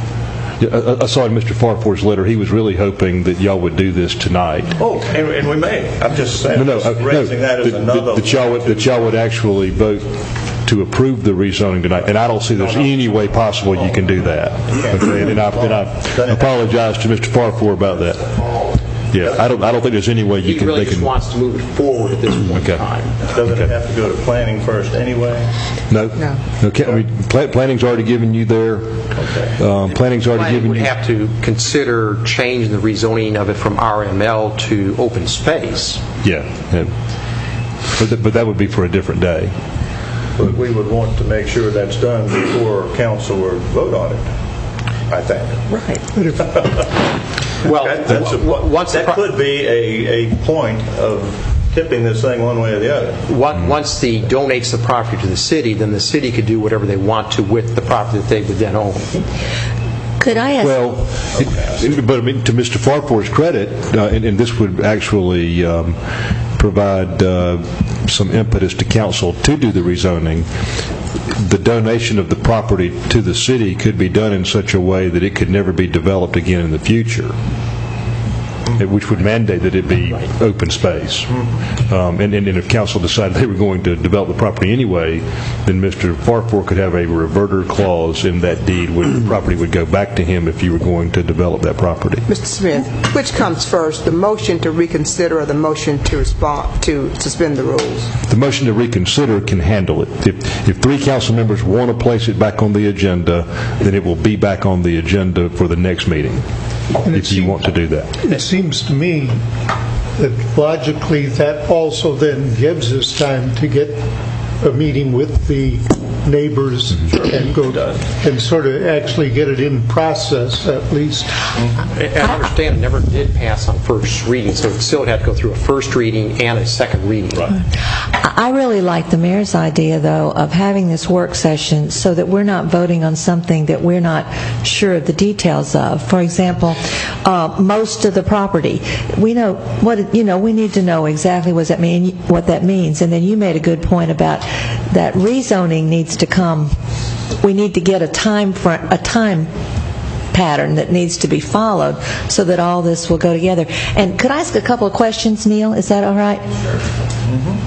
I, I saw in Mister Farfor's letter he was really hoping that y'all would do this tonight. Oh, and, and we may. I'm just saying, no, no, just uh, raising no, that as that, another... That y'all, would, that y'all would actually vote to approve the rezoning tonight, and I don't see there's any way possible you can do that. Okay, and, and, I, and I apologize to Mister Farfor about that. Yeah, I don't. I don't think there's any way you he can. He really they just can, wants to move it forward at this point okay. in time. Doesn't okay. it have to go to planning first anyway? No. No. Okay. I mean, pla- planning's already given you their. Okay. Um, planning's already Planning given would you. have to consider changing the rezoning of it from R M L to open space. Yeah. yeah. But th- but that would be for a different day. But we would want to make sure that's done before council would vote on it, I think. Right. Well, that, that's a, once that pro- could be a, a point of tipping this thing one way or the other. Once the donates the property to the city, then the city could do whatever they want to with the property that they would then own. Could I ask? Well, it, but I mean, to Mister Farfor's credit, uh, and, and this would actually um, provide uh, some impetus to council to do the rezoning. The donation of the property to the city could be done in such a way that it could never be developed again in the future, which would mandate that it be open space. Um, and, and, and if council decided they were going to develop the property anyway, then Mister Farfor could have a reverter clause in that deed where the property would go back to him if you were going to develop that property. Mister Smith, which comes first, the motion to reconsider or the motion to respond to suspend the rules? The motion to reconsider can handle it. If, if three council members want to place it back on the agenda, then it will be back on the agenda for the next meeting, if you want to do that. It seems to me that logically that also then gives us time to get a meeting with the neighbors and go and sort of actually get it in process at least. I understand it never did pass on first reading, so it still had to go through a first reading and a second reading. Right. I really like the mayor's idea, though, of having this work session so that we're not voting on something that we're not sure of the details of. For example, uh, most of the property, we know what you know. We need to know exactly what that mean, what that means. And then you made a good point about that rezoning needs to come. We need to get a time fr- a time pattern that needs to be followed so that all this will go together. And could I ask a couple of questions, Neil? Is that all right? Sure. Mm-hmm.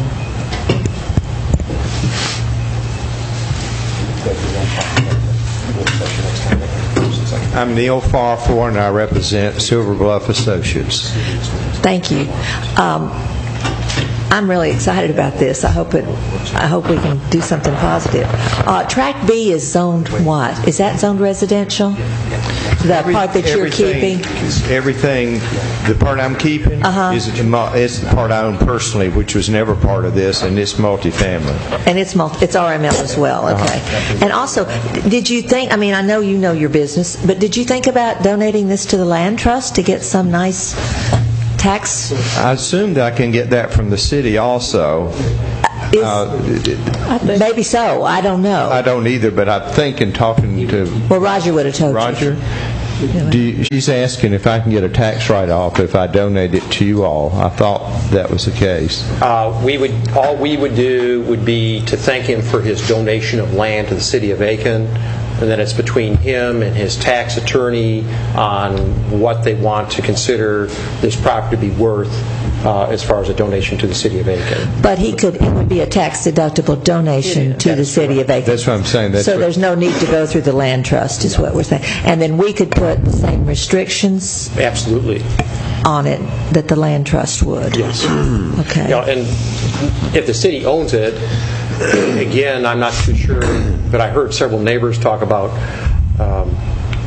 I'm Neil Farfor, and I represent Silver Bluff Associates. Thank you. Um, I'm really excited about this. I hope it. I hope we can do something positive. Uh, Track B is zoned what? Is that zoned residential? The part that you're Everything- keeping? Everything, the part I'm keeping Uh-huh. is it's the part I own personally, which was never part of this, and it's multifamily. And it's multi, it's R M L as well, okay. And also, did you think, I mean, I know you know your business, but did you think about donating this to the land trust to get some nice tax? I assume that I can get that from the city also. Uh, Maybe so, I don't know. I don't either, but I think in talking to Well, Roger would have told Roger, you. do you, she's asking if I can get a tax write-off if I donate it to you all. I thought that was the case. Uh, we would, all we would do would be to thank him for his donation of land to the city of Aiken, and then it's between him and his tax attorney on what they want to consider this property to be worth uh, as far as a donation to the city of Aiken. But he could, it would be a tax-deductible donation to the city of Aiken. That's what I'm saying. That's So what- there's no need to go through the land trust, is what we're saying. And then we could put the same restrictions Absolutely. on it that the land trust would. Yes. Okay. You know, and if the city owns it, again, I'm not too sure, but I heard several neighbors talk about, um,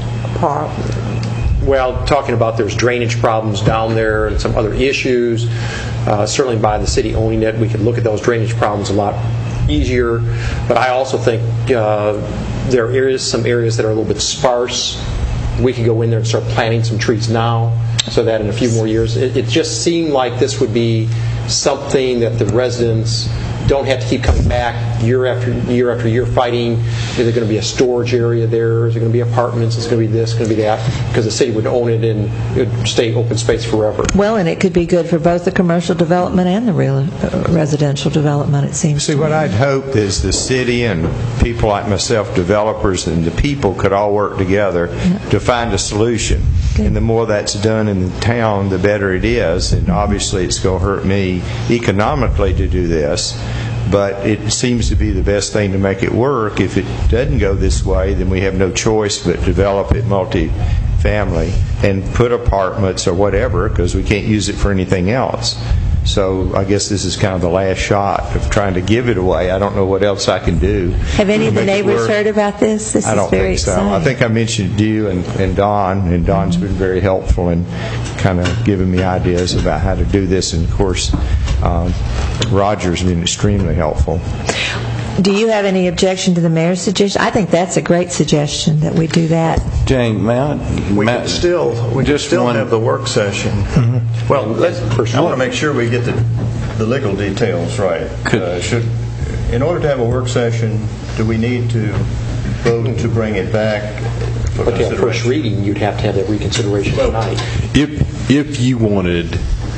well, talking about there's drainage problems down there and some other issues. Uh, certainly by the city owning it, we could look at those drainage problems a lot easier. But I also think uh, there is some areas that are a little bit sparse. We could go in there and start planting some trees now, so that in a few more years, it, it just seemed like this would be something that the residents don't have to keep coming back year after year after year fighting. Is there going to be a storage area there? Is there going to be apartments? Is it going to be this? Going to be that? Because the city would own it and it would stay open space forever. Well, and it could be good for both the commercial development and the real uh, residential development, it seems. See, what I'd hope is the city and people like myself, developers, and the people could all work together to find a solution. And the more that's done in the town, the better it is. And obviously it's going to hurt me economically to do this, but it seems to be the best thing to make it work. If it doesn't go this way, then we have no choice but develop it multi-family and put apartments or whatever, because we can't use it for anything else. So I guess this is kind of the last shot of trying to give it away. I don't know what else I can do. Have any to of the make it neighbors work. heard about this? This I is don't very think so. exciting. I think I mentioned you and, and Don, and Don's been very helpful in kind of giving me ideas about how to do this. And of course, um, Roger's been extremely helpful. Do you have any objection to the mayor's suggestion? I think that's a great suggestion that we do that. Jane, may I? We may- could still, we could just still one- have the work session. Mm-hmm. Well, let's, I want to make sure we get the, the legal details right. Uh, should, in order to have a work session, do we need to vote to bring it back for But yeah, first consideration? reading, you'd have to have that reconsideration tonight. If, if you wanted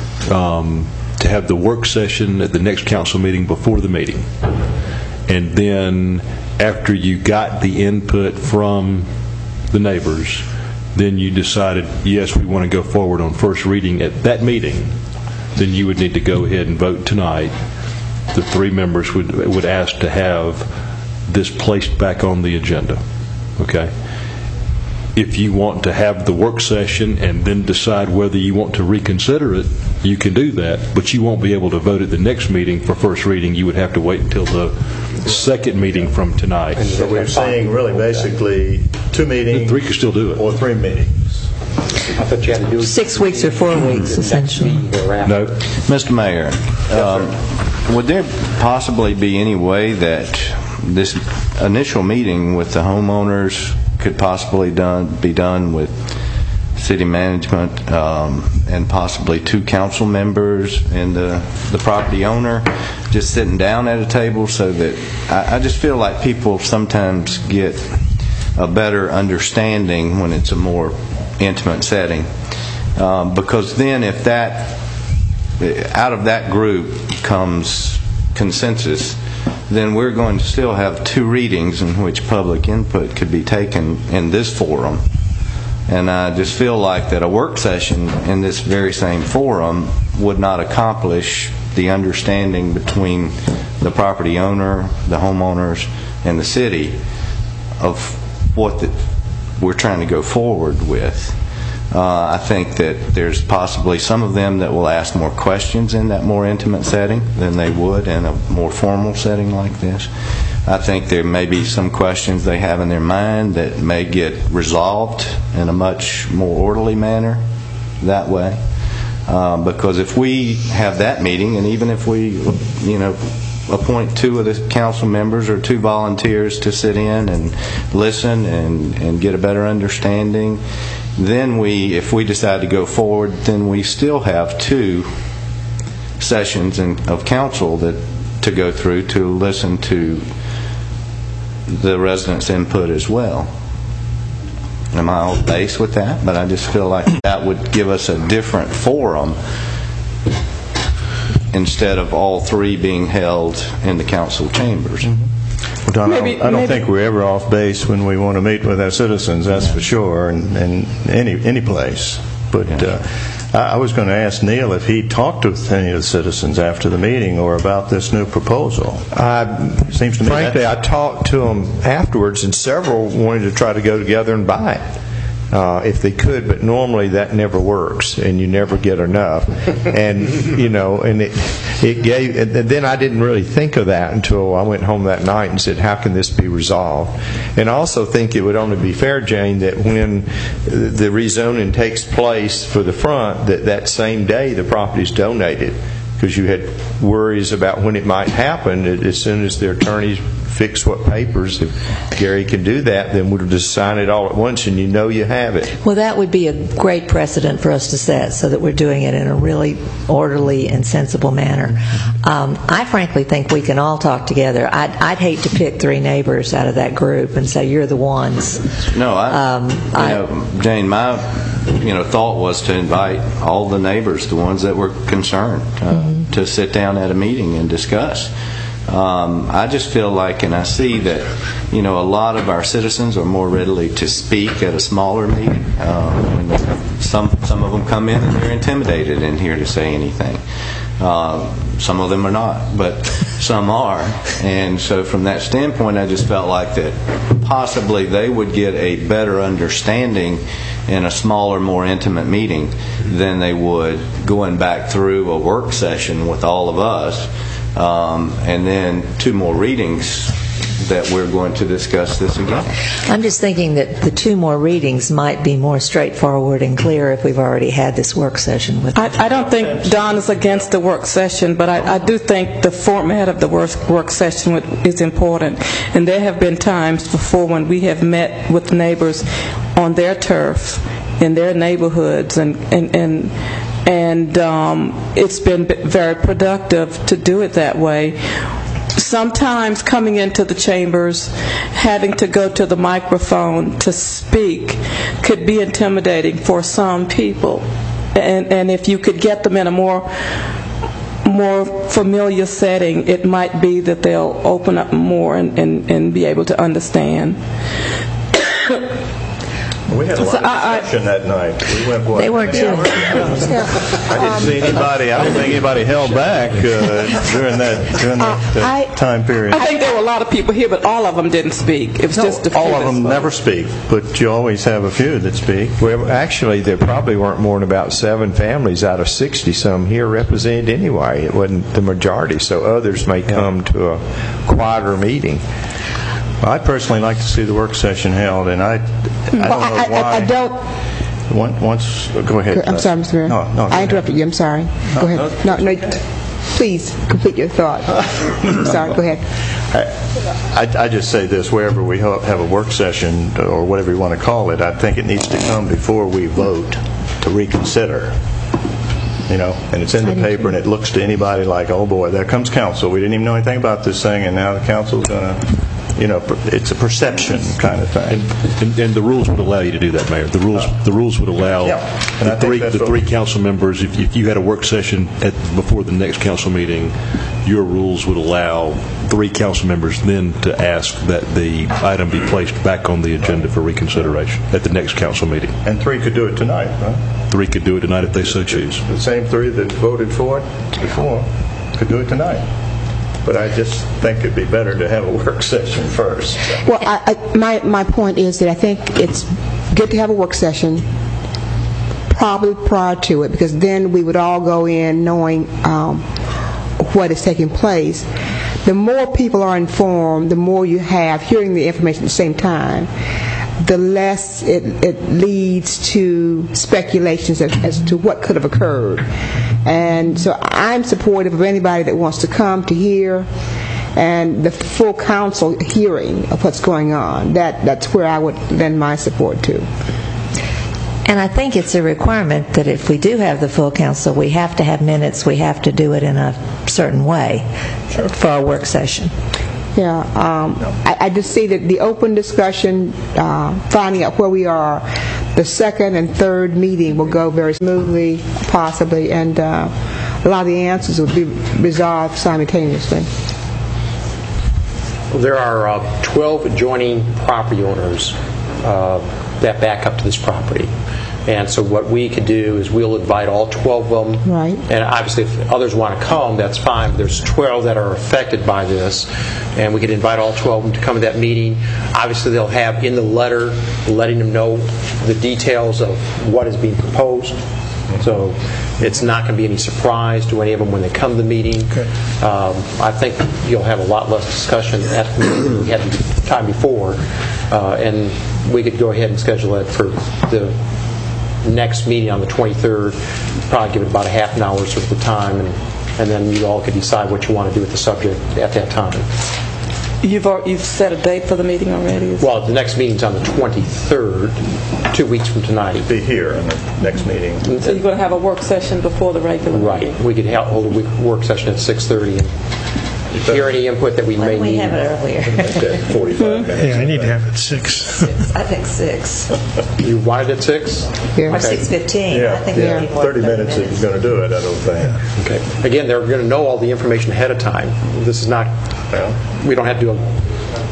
um, to have the work session at the next council meeting before the meeting, and then after you got the input from the neighbors, then you decided, yes, we want to go forward on first reading at that meeting, then you would need to go ahead and vote tonight. The three members would, would ask to have this placed back on the agenda. Okay? If you want to have the work session and then decide whether you want to reconsider it, you can do that, but you won't be able to vote at the next meeting for first reading. You would have to wait until the second meeting from tonight. So we're saying really basically two meetings. Three could still do it. Or three meetings. I thought you had to do it Six weeks or four weeks, essentially. No. Mister Mayor, um, would there possibly be any way that this initial meeting with the homeowners could possibly done be done with city management um, and possibly two council members and the, the property owner just sitting down at a table, so that I, I just feel like people sometimes get a better understanding when it's a more intimate setting. Um, because then if that, out of that group comes consensus, then we're going to still have two readings in which public input could be taken in this forum. And I just feel like that a work session in this very same forum would not accomplish the understanding between the property owner, the homeowners, and the city of what the, we're trying to go forward with. Uh, I think that there's possibly some of them that will ask more questions in that more intimate setting than they would in a more formal setting like this. I think there may be some questions they have in their mind that may get resolved in a much more orderly manner that way. Uh, because if we have that meeting, and even if we, you know, appoint two of the council members or two volunteers to sit in and listen and, and get a better understanding, then we, if we decide to go forward, then we still have two sessions in, of council that to go through to listen to the residents' input as well. Am I off base with that? But I just feel like that would give us a different forum instead of all three being held in the council chambers. Mm-hmm. Well, Don, maybe, I don't, I don't think we're ever off base when we want to meet with our citizens, that's yeah. for sure, and, and any any place. But yeah. uh, I, I was going to ask Neil if he talked with any of the citizens after the meeting or about this new proposal. Uh, Seems to me frankly, I talked to them afterwards, and several wanted to try to go together and buy it. Uh, if they could, but normally that never works, and you never get enough. And you know, and it it gave. And then I didn't really think of that until I went home that night and said, "How can this be resolved?" And I also think it would only be fair, Jane, that when the rezoning takes place for the front, that that same day the property's donated, because you had worries about when it might happen. As soon as the attorneys fix what papers, if Gary can do that, then we'll just sign it all at once and you know you have it. Well, that would be a great precedent for us to set, so that we're doing it in a really orderly and sensible manner. Um, I frankly think we can all talk together. I'd, I'd hate to pick three neighbors out of that group and say, you're the ones. No, I, um, you I know, Jane, my you know, thought was to invite all the neighbors, the ones that were concerned, uh, mm-hmm. to sit down at a meeting and discuss. Um, I just feel like, and I see that, you know, a lot of our citizens are more readily to speak at a smaller meeting. Uh, when some some of them come in and they're intimidated in here to say anything. Uh, some of them are not, but some are. And so from that standpoint, I just felt like that possibly they would get a better understanding in a smaller, more intimate meeting than they would going back through a work session with all of us. Um, and then two more readings that we're going to discuss this again. I'm just thinking that the two more readings might be more straightforward and clear if we've already had this work session with I, I don't think Don is against the work session, but I, I do think the format of the work, work session is important. And there have been times before when we have met with neighbors on their turf, in their neighborhoods, and and, and and um, it's been very productive to do it that way. Sometimes coming into the chambers, having to go to the microphone to speak could be intimidating for some people. And, and if you could get them in a more more familiar setting, it might be that they'll open up more and, and, and be able to understand. We had a lot So of I- I- discussion that night. We went, what, They weren't an hour? I didn't see anybody, I don't think anybody held back uh, during that during that, that I- time period. I think there were a lot of people here, but all of them didn't speak. It was just a few All of that them spoke. never speak, but you always have a few that speak. Well, actually, there probably weren't more than about seven families out of sixty-some here represented anyway. It wasn't the majority, so others may come to a quieter meeting. I personally like to see the work session held, and I, I don't Well, know I, why. I, I don't. Once, once go ahead. I'm sorry, Mister Mayor. No, no. go I ahead. interrupted you. I'm sorry. Go No, ahead. No, no. Please complete your thought. I'm sorry. Go ahead. I, I just say this: wherever we ho- have a work session or whatever you want to call it, I think it needs to come before we vote to reconsider. You know, and it's in the paper, and it looks to anybody like, oh boy, there comes council. We didn't even know anything about this thing, and now the council's going to. You know, it's a perception kind of thing. And, and, and the rules would allow you to do that, Mayor. The rules the rules would allow Yeah. And I the think three that's the what- three council members. If, if you had a work session at, before the next council meeting, your rules would allow three council members then to ask that the item be placed back on the agenda for reconsideration at the next council meeting. And three could do it tonight, huh? Three could do it tonight if they so choose. The same three that voted for it before could do it tonight. But I just think it'd be better to have a work session first. Well, I, I, my my point is that I think it's good to have a work session, probably prior to it, because then we would all go in knowing um, what is taking place. The more people are informed, the more you have hearing the information at the same time, the less it, it leads to speculations as, as to what could have occurred. And so I'm supportive of anybody that wants to come to hear, and the full council hearing of what's going on. That that's where I would lend my support to. And I think it's a requirement that if we do have the full council, we have to have minutes, we have to do it in a certain way for our work session. Yeah, um, I, I just see that the open discussion, uh, finding out where we are, the second and third meeting will go very smoothly, possibly, and uh, a lot of the answers will be resolved simultaneously. There are uh, twelve adjoining property owners uh, that back up to this property. And so what we could do is we'll invite all twelve of them. Right. And obviously if others want to come, that's fine. But there's twelve that are affected by this. And we could invite all twelve of them to come to that meeting. Obviously they'll have in the letter letting them know the details of what is being proposed. So it's not going to be any surprise to any of them when they come to the meeting. Okay. Um, I think you'll have a lot less discussion at the meeting than we had the time before. Uh, and we could go ahead and schedule it for the next meeting on the twenty-third, probably give it about a half an hour's worth of time, and, and then you all could decide what you want to do with the subject at that time. You've al- you've set a date for the meeting already? Well, the next meeting's on the twenty-third, two weeks from tonight. Be here in the next meeting. So you're going to have a work session before the regular Right. meeting? We could ha- hold a week- work session at six thirty and hear any input that we Why may don't we need. have it earlier? Okay, forty-five minutes. Yeah, I need to have it six. Six. I think six. You wanted at six? Yeah. Or six fifteen. Yeah, I think yeah. we need more thirty than minutes is going to do it, I don't think. Okay. Again, they're going to know all the information ahead of time. This is not, Well, we don't have to do a...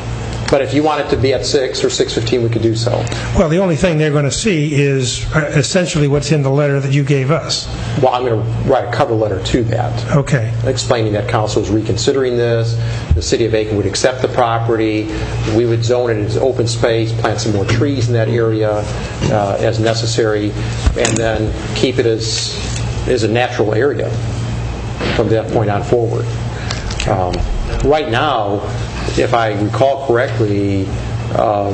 But if you want it to be at six or six fifteen, we could do so. Well, the only thing they're going to see is uh, essentially what's in the letter that you gave us. Well, I'm going to write a cover letter to that, Okay. explaining that council is reconsidering this, the city of Aiken would accept the property, we would zone it as open space, plant some more trees in that area uh, as necessary, and then keep it as, as a natural area from that point on forward. Um, right now, if I recall correctly, uh,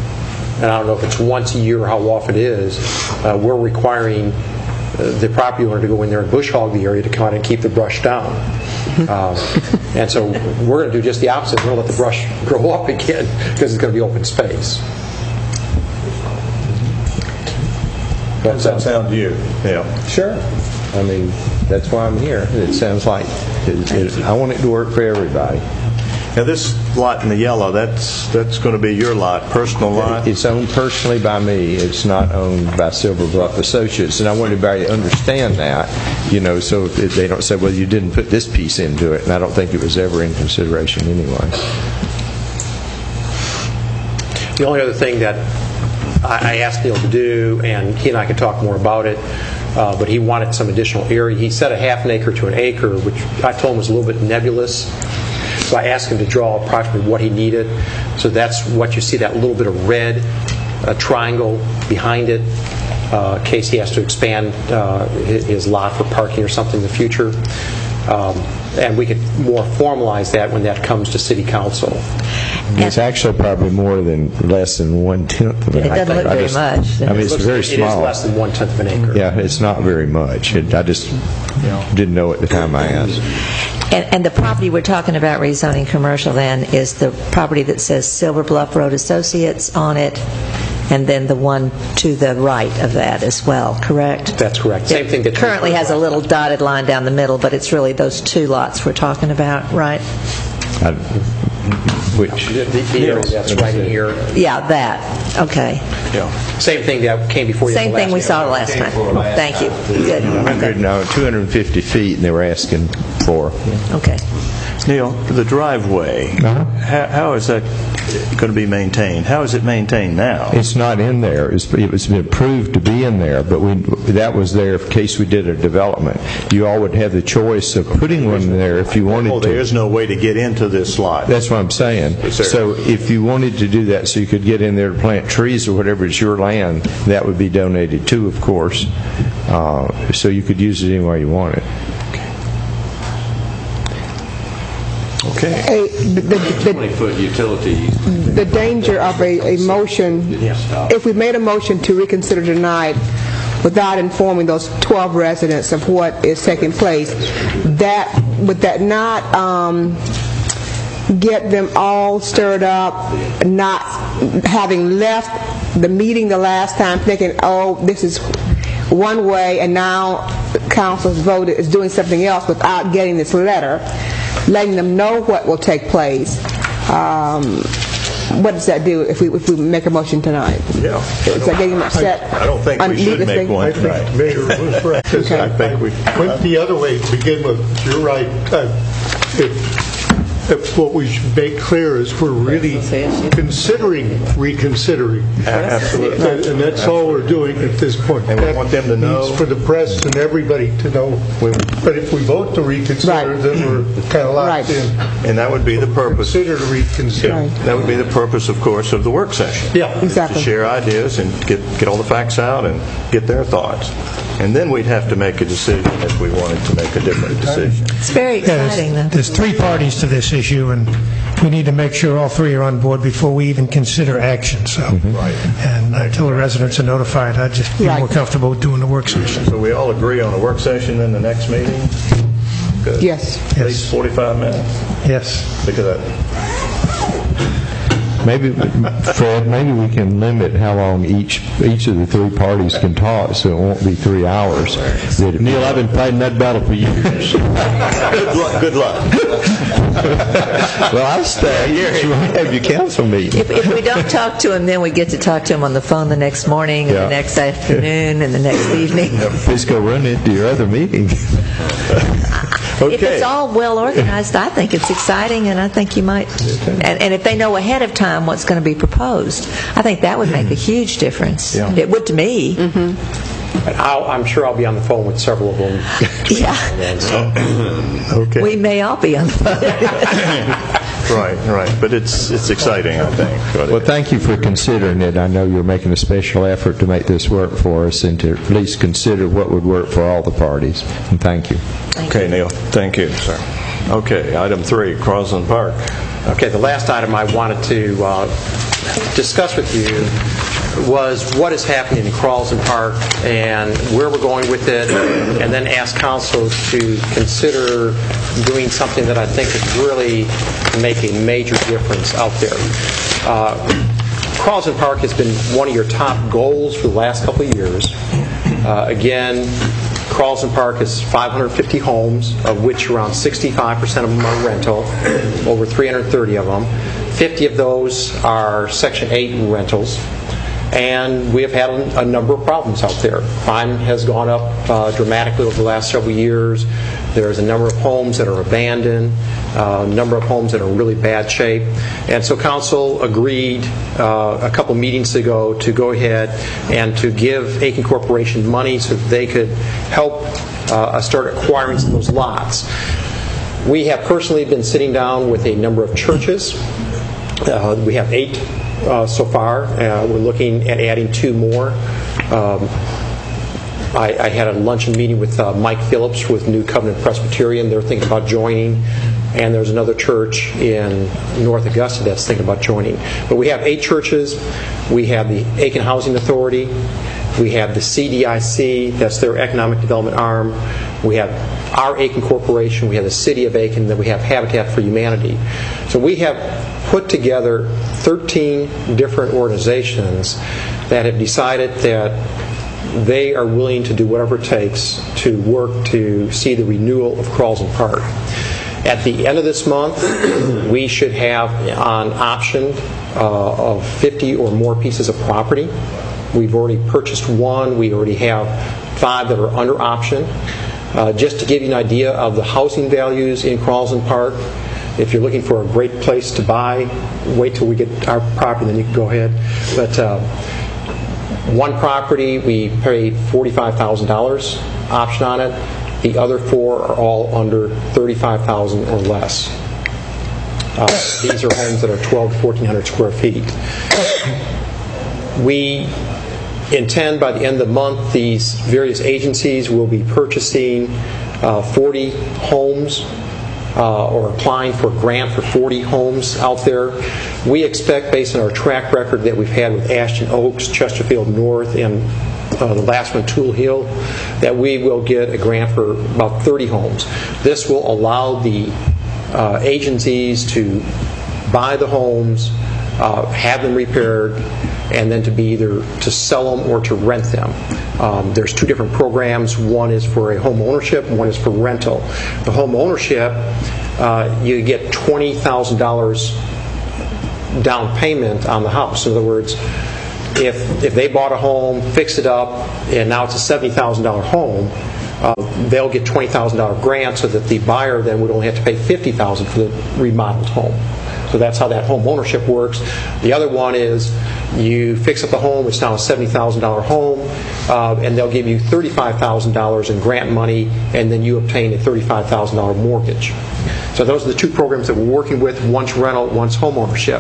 and I don't know if it's once a year or how often it is, uh, we're requiring uh, the property owner to go in there and bush hog the area to come out and keep the brush down. Uh, and so we're going to do just the opposite. We're going to let the brush grow up again because it's going to be open space. how does that sound to you? Yeah. Sure. I mean, that's why I'm here. It sounds like it, it, I want it to work for everybody. Now, this lot in the yellow, that's that's going to be your lot, personal lot? It's owned personally by me. It's not owned by Silver Bluff Associates, and I want everybody to understand that, you know, so if they don't say, well, you didn't put this piece into it, and I don't think it was ever in consideration anyway. The only other thing that I I asked Neil to do, and he and I could talk more about it, uh, but he wanted some additional area. He said a half an acre to an acre, which I told him was a little bit nebulous. So I asked him to draw approximately what he needed. So that's what you see, that little bit of red uh, triangle behind it, uh, in case he has to expand uh, his, his lot for parking or something in the future. Um, and we could more formalize that when that comes to City Council. It's actually probably more than less than one tenth of an It acre. doesn't look I very just- much. I mean, it's It looks- very it small. is less than one tenth of an acre. Yeah, it's not very much. It, I just didn't know at the time I asked. And, and the property we're talking about rezoning commercial then is the property that says Silver Bluff Road Associates on it, and then the one to the right of that as well, correct? That's correct. Same thing that currently has a little dotted line down the middle, but it's really those two lots we're talking about, right? I, which? The, the area that's right in here. Yeah, that. Okay. Yeah. Same thing that came before you. Same thing we saw last time. Thank you. Good. one hundred, no, two hundred fifty feet, and they were asking for. Okay. Neil, the driveway, Uh-huh. how, how is that going to be maintained? How is it maintained now? It's not in there. It's, it was been approved to be in there, but we, that was there in case we did a development. You all would have the choice of putting one there if you wanted Oh, to. there is no way to get into this lot. That's what I'm saying. Yes, sir. So if you wanted to do that so you could get in there to plant trees or whatever, it's your land, that would be donated too, of course. Uh, so you could use it any way you wanted. Okay. A- the- the- the- twenty-foot utility. the danger of a, a motion, if we made a motion to reconsider tonight without informing those twelve residents of what is taking place, that would that not um, get them all stirred up, not having left the meeting the last time thinking, oh, this is one way and now council's voted is doing something else without getting this letter, letting them know what will take place. Um, what does that do if we if we make a motion tonight? Yeah. Is that getting them upset? I don't think we should make one I think tonight. Mayor was right. Okay. I think we... Went the other way to begin with. You're right. Uh, if, if what we should make clear is we're really considering reconsidering. Absolutely. And, and that's all we're doing at this point. And we want them to know. Needs for the press and everybody to know. But if we vote to reconsider, Right. then we're kind of locked Right. in. And that would be the purpose. Consider to reconsider. Right. That would be the purpose, of course, of the work session. Yeah. Exactly. To share ideas and get get all the facts out and get their thoughts. And then we'd have to make a decision if we wanted to make a different decision. It's very Yeah, exciting, there's, though. there's three parties to this issue, and we need to make sure all three are on board before we even consider action. So, and until the residents are notified, I'd just be Right. more comfortable with doing the work session. So we all agree on a work session in the next meeting? Good. Yes. At Yes. least forty-five minutes? Yes. Because I... Maybe, Fred, maybe we can limit how long each each of the three parties can talk, so it won't be three hours. That it- Neil, I've been fighting that battle for years. Good luck. Good luck. Well, I'll stay here and have your council meeting. If, if we don't talk to him, then we get to talk to him on the phone the next morning, and Yeah. the next afternoon, and the next evening. Please go run into your other meeting. If it's all well organized, I think it's exciting, and I think you might. And, and if they know ahead of time what's going to be proposed, I think that would make a huge difference. Yeah. It would to me. And I'll, I'm sure I'll be on the phone with several of them. Yeah, And so, Okay. we may all be on the phone. Right, right. But it's it's exciting, I think. Well, thank you for considering it. I know you're making a special effort to make this work for us and to at least consider what would work for all the parties. And thank you. Okay, Neil. Thank you, sir. Okay, item three, Crosland Park. okay, the last item I wanted to uh, discuss with you was what is happening in Crosland Park and where we're going with it, and then ask council to consider doing something that I think could really make a major difference out there. Uh, Crosland Park has been one of your top goals for the last couple of years. Uh, again, Crosland Park is five hundred fifty homes, of which around sixty-five percent of them are rental, over three hundred thirty of them. fifty of those are Section eight rentals. And we have had a, a number of problems out there. Crime has gone up uh, dramatically over the last several years. There's a number of homes that are abandoned, uh, a number of homes that are in really bad shape. And so council agreed uh, a couple meetings ago to go ahead and to give Aiken Corporation money so that they could help uh, start acquiring some of those lots. We have personally been sitting down with a number of churches. Uh, we have eight Uh, so far. Uh, we're looking at adding two more. Um, I, I had a luncheon meeting with uh, Mike Phillips with New Covenant Presbyterian. They're thinking about joining. And there's another church in North Augusta that's thinking about joining. But we have eight churches. We have the Aiken Housing Authority. We have the C D I C, that's their economic development arm. We have our Aiken Corporation. We have the City of Aiken. Then we have Habitat for Humanity. So we have put together thirteen different organizations that have decided that they are willing to do whatever it takes to work to see the renewal of Crosland Park. At the end of this month, we should have on option uh, of fifty or more pieces of property. We've already purchased one. We already have five that are under option. Uh, just to give you an idea of the housing values in Crosland Park, If you're looking for a great place to buy, wait till we get our property, then you can go ahead. But uh, one property, we paid forty-five thousand dollars option on it. The other four are all under thirty-five thousand dollars or less. Uh, these are homes that are twelve to fourteen hundred square feet. We intend by the end of the month, these various agencies will be purchasing uh, forty homes uh, or applying for a grant for forty homes out there. We expect, based on our track record that we've had with Ashton Oaks, Chesterfield North, and uh, the last one, Tool Hill, that we will get a grant for about thirty homes. This will allow the uh, agencies to buy the homes, uh, have them repaired, and then to be either to sell them or to rent them. Um, there's two different programs. One is for a home ownership, one is for rental. The home ownership, uh, you get twenty thousand dollars down payment on the house. In other words, if if they bought a home, fixed it up, and now it's a seventy thousand dollars home, uh, they'll get twenty thousand dollars grant, so that the buyer then would only have to pay fifty thousand dollars for the remodeled home. So that's how that home ownership works. The other one is you fix up the home, it's now a seventy thousand dollars home, uh, and they'll give you thirty-five thousand dollars in grant money, and then you obtain a thirty-five thousand dollars mortgage. So those are the two programs that we're working with, one's rental, one's home ownership.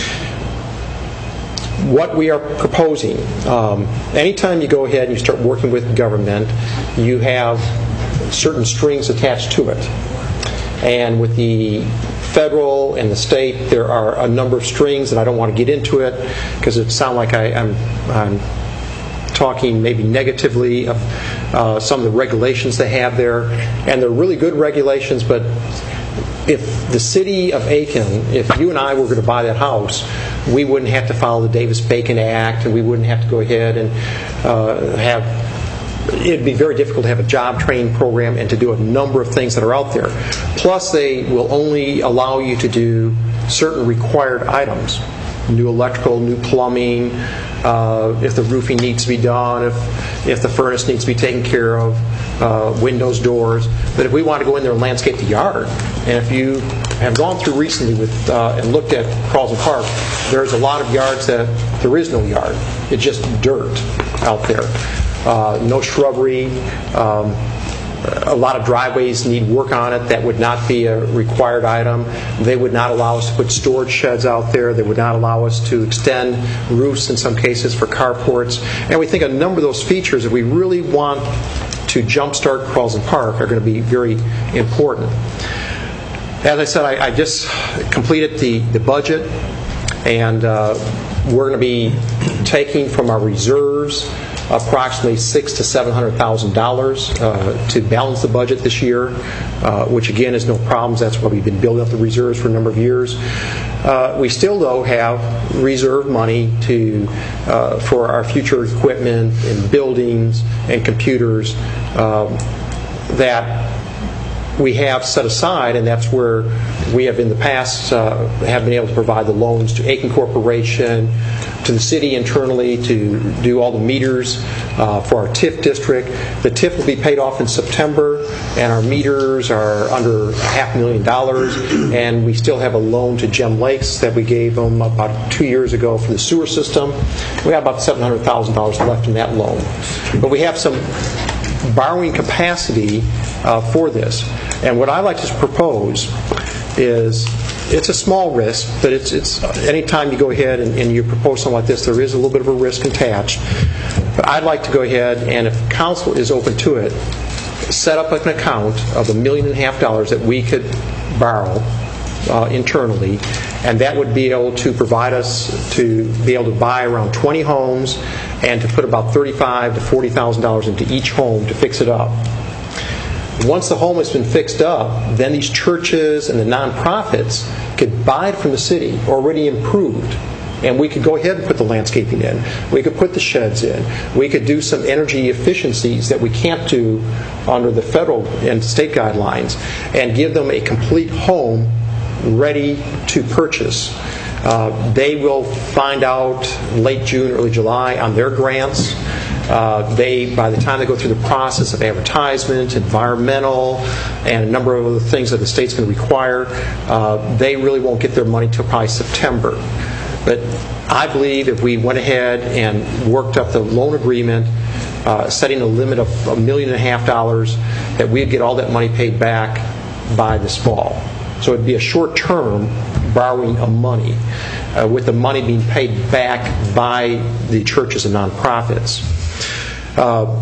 What we are proposing, um, anytime you go ahead and you start working with government, you have certain strings attached to it. And with the federal and the state, there are a number of strings, and I don't want to get into it because it sounds like I, I'm, I'm talking maybe negatively of uh, some of the regulations they have there. And they're really good regulations, but if the city of Aiken, if you and I were going to buy that house, we wouldn't have to follow the Davis-Bacon Act, and we wouldn't have to go ahead and uh, have it'd be very difficult to have a job training program and to do a number of things that are out there. Plus, they will only allow you to do certain required items. New electrical, new plumbing, uh, if the roofing needs to be done, if, if the furnace needs to be taken care of, uh, windows, doors. But if we want to go in there and landscape the yard, and if you have gone through recently with uh, and looked at Carlson Park, there's a lot of yards that there is no yard. It's just dirt out there. Uh, no shrubbery. Um, a lot of driveways need work on it. That would not be a required item. They would not allow us to put storage sheds out there. They would not allow us to extend roofs in some cases for carports. And we think a number of those features, if we really want to jumpstart Carlson Park, are going to be very important. As I said, I, I just completed the, the budget, and uh, we're going to be taking from our reserves approximately six to seven hundred thousand dollars uh, to balance the budget this year, uh, which again is no problems. That's why we've been building up the reserves for a number of years. Uh, we still, though, have reserve money to uh, for our future equipment and buildings and computers uh, that we have set aside, and that's where we have in the past uh, have been able to provide the loans to Aiken Corporation, to the city internally to do all the meters uh, for our T I F district. The T I F will be paid off in September, and our meters are under half a million dollars, and we still have a loan to Gem Lakes that we gave them about two years ago for the sewer system. We have about seven hundred thousand dollars left in that loan. But we have some borrowing capacity uh, for this. And what I like to propose is, it's a small risk, but it's it's anytime you go ahead and, and you propose something like this, there is a little bit of a risk attached. But I'd like to go ahead, and if council is open to it, set up an account of a million and a half dollars that we could borrow uh, internally, and that would be able to provide us to be able to buy around twenty homes and to put about thirty-five to forty thousand dollars into each home to fix it up. Once the home has been fixed up, then these churches and the nonprofits could buy it from the city already improved, and we could go ahead and put the landscaping in. We could put the sheds in. We could do some energy efficiencies that we can't do under the federal and state guidelines, and give them a complete home ready to purchase. Uh, they will find out late June, early July on their grants. Uh, they, by the time they go through the process of advertisement, environmental, and a number of other things that the state's going to require, uh, they really won't get their money till probably September. But I believe if we went ahead and worked up the loan agreement, uh, setting a limit of a million and a half dollars, that we'd get all that money paid back by this fall. So it'd be a short-term borrowing of money, uh, with the money being paid back by the churches and nonprofits. Uh,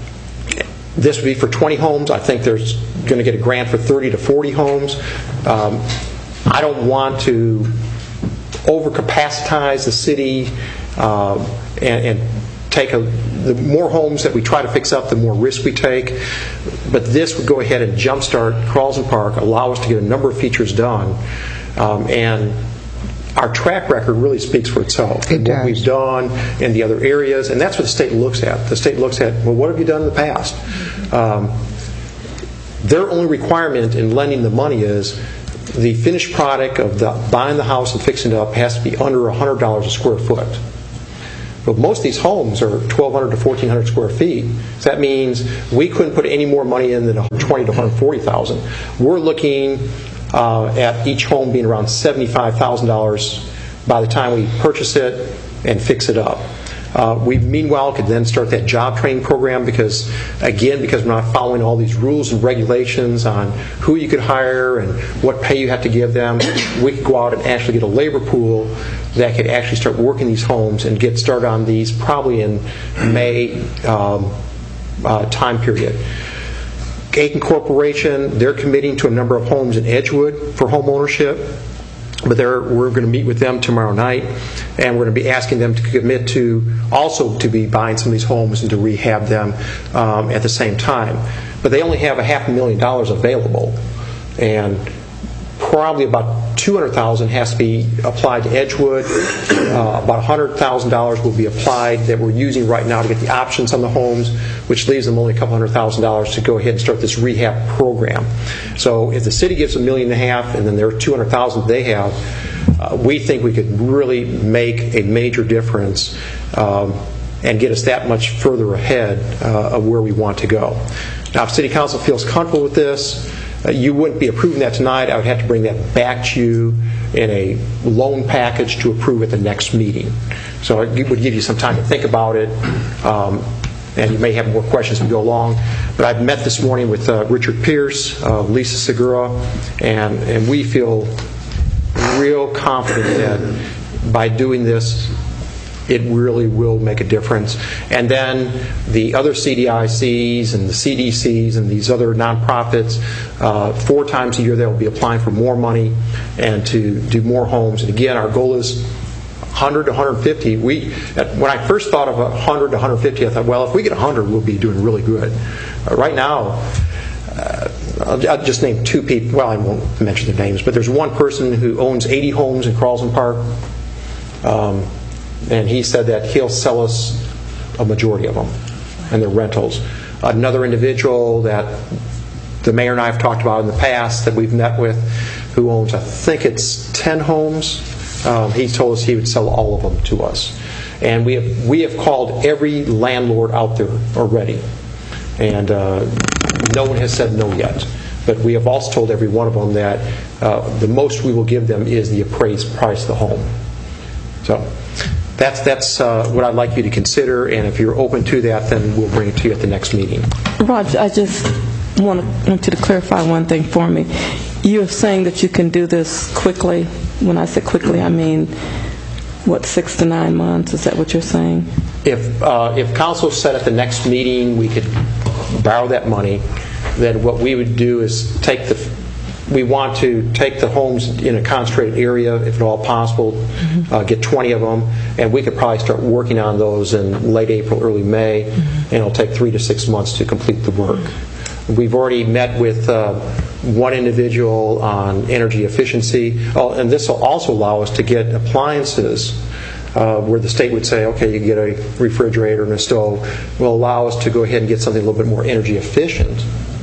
this would be for twenty homes. I think there's going to get a grant for thirty to forty homes. Um, I don't want to overcapacitize the city uh, and, and take a, the more homes that we try to fix up, the more risk we take. But this would go ahead and jumpstart Carlson Park, allow us to get a number of features done, um, and our track record really speaks for itself. It does. What we've done in the other areas, and that's what the state looks at. The state looks at, well, what have you done in the past? Um, their only requirement in lending the money is the finished product of the buying the house and fixing it up has to be under one hundred dollars a square foot. But most of these homes are twelve hundred to fourteen hundred square feet. So that means we couldn't put any more money in than one hundred twenty to one hundred forty thousand. We're looking uh, at each home being around seventy-five thousand dollars by the time we purchase it and fix it up. Uh, we meanwhile could then start that job training program because, again, because we're not following all these rules and regulations on who you could hire and what pay you have to give them, we could go out and actually get a labor pool that could actually start working these homes and get started on these probably in May um, uh, time period. Aiken Corporation, they're committing to a number of homes in Edgewood for home ownership. But we're going to meet with them tomorrow night, and we're going to be asking them to commit to also to be buying some of these homes and to rehab them um, at the same time. But they only have a half a million dollars available, and probably about two hundred thousand dollars has to be applied to Edgewood. Uh, about one hundred thousand dollars will be applied that we're using right now to get the options on the homes, which leaves them only a couple hundred thousand dollars to go ahead and start this rehab program. So if the city gives a million and a half and then there are two hundred thousand they have, uh, we think we could really make a major difference um, and get us that much further ahead uh, of where we want to go. Now, if City Council feels comfortable with this, Uh, you wouldn't be approving that tonight. I would have to bring that back to you in a loan package to approve at the next meeting. So it would give you some time to think about it, um, and you may have more questions as we go along. But I've met this morning with uh, Richard Pierce, uh, Lisa Segura, and, and we feel real confident that by doing this, it really will make a difference. And then the other C D I Cs and the C D Cs and these other nonprofits, uh, four times a year they will be applying for more money and to do more homes. And again, our goal is one hundred to one hundred fifty. We, when I first thought of one hundred to one hundred fifty, I thought, well, if we get one hundred, we'll be doing really good. Uh, right now, uh, I'll, I'll just name two people. Well, I won't mention their names, but there's one person who owns eighty homes in Carlson Park. Um, And he said that he'll sell us a majority of them, and they're rentals. Another individual that the mayor and I have talked about in the past that we've met with, who owns, I think it's ten homes, um, he told us he would sell all of them to us. And we have, we have called every landlord out there already, and uh, no one has said no yet. But we have also told every one of them that uh, the most we will give them is the appraised price of the home. So That's that's uh, what I'd like you to consider, and if you're open to that, then we'll bring it to you at the next meeting. Roger, I just want, to, want you to clarify one thing for me. You're saying that you can do this quickly. When I say quickly, I mean, what, six to nine months? Is that what you're saying? If uh, if council said at the next meeting we could borrow that money, then what we would do is take the we want to take the homes in a concentrated area, if at all possible, mm-hmm. uh, get twenty of them, and we could probably start working on those in late April, early May, mm-hmm. and it'll take three to six months to complete the work. Mm-hmm. We've already met with uh, one individual on energy efficiency, oh, and this will also allow us to get appliances uh, where the state would say, okay, you can get a refrigerator and a stove. Will allow us to go ahead and get something a little bit more energy efficient.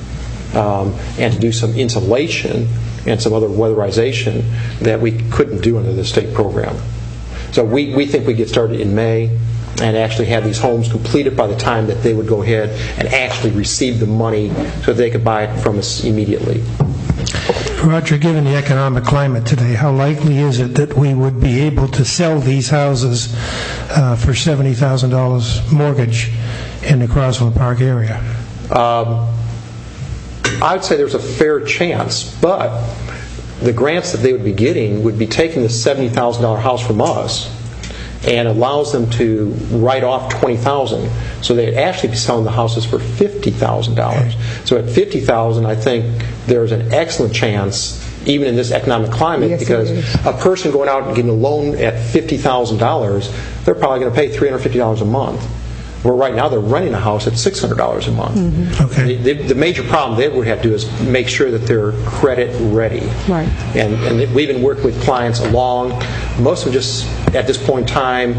Um, and to do some insulation and some other weatherization that we couldn't do under the state program. So we, we think we get started in May, and actually have these homes completed by the time that they would go ahead and actually receive the money so that they could buy it from us immediately. Roger, given the economic climate today, how likely is it that we would be able to sell these houses uh, for seventy thousand dollars mortgage in the Croswell Park area? Um, I would say there's a fair chance, but the grants that they would be getting would be taking the seventy thousand dollars house from us and allows them to write off twenty thousand dollars. So they'd actually be selling the houses for fifty thousand dollars. So at fifty thousand dollars, I think there's an excellent chance, even in this economic climate, yes, because a person going out and getting a loan at fifty thousand dollars, they're probably going to pay three hundred fifty dollars a month. Where right now they're renting a house at six hundred dollars a month. Mm-hmm. Okay. The, the major problem they would have to do is make sure that they're credit ready. Right. And, and we've been working with clients along. Most of them just, at this point in time,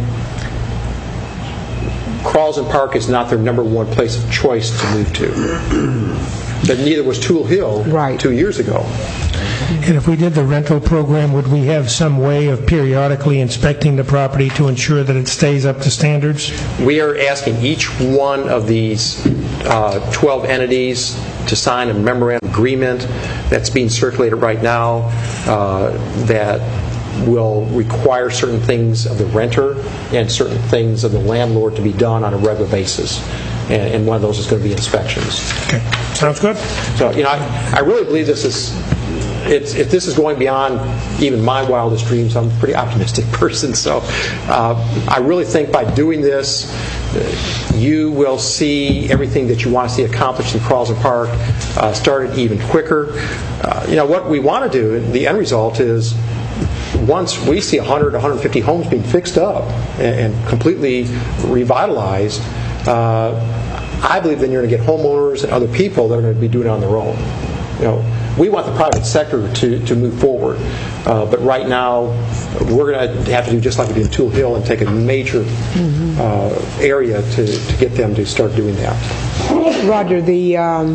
Croswell Park is not their number one place of choice to move to. But neither was Tool Hill right. two years ago. And if we did the rental program, would we have some way of periodically inspecting the property to ensure that it stays up to standards? We are asking each one of these uh, twelve entities to sign a memorandum agreement that's being circulated right now uh, that will require certain things of the renter and certain things of the landlord to be done on a regular basis. And, and one of those is going to be inspections. Okay, sounds good. So, you know, I, I really believe this is, it's, if this is going beyond even my wildest dreams, I'm a pretty optimistic person. So uh, I really think by doing this, uh, you will see everything that you want to see accomplished in Croswell Park uh, started even quicker. Uh, you know, what we want to do, the end result is, once we see one hundred, one hundred fifty homes being fixed up and, and completely revitalized, uh, I believe then you're going to get homeowners and other people that are going to be doing it on their own. You know, we want the private sector to, to move forward, uh, but right now we're going to have to do just like we did in Tool Hill and take a major mm-hmm. uh, area to, to get them to start doing that. Roger, the um,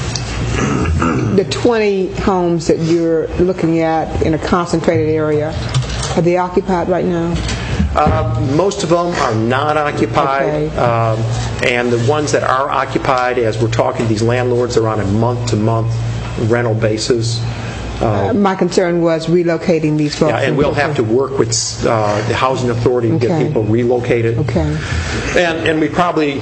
the twenty homes that you're looking at in a concentrated area, are they occupied right now? Uh, most of them are not occupied, okay. um, and the ones that are occupied, as we're talking, these landlords are on a month-to-month rental basis. Uh, uh, my concern was relocating these folks. Yeah, and we'll have to work with uh, the housing authority to okay. get people relocated. Okay. And and we probably,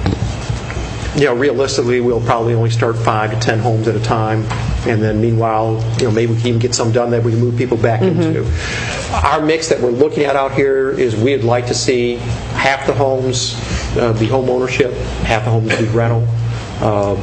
you know, realistically, we'll probably only start five to ten homes at a time, and then meanwhile, you know, maybe we can even get some done that we can move people back mm-hmm. into. Our mix that we're looking at out here is we'd like to see half the homes uh, be home ownership, half the homes be rental. Uh,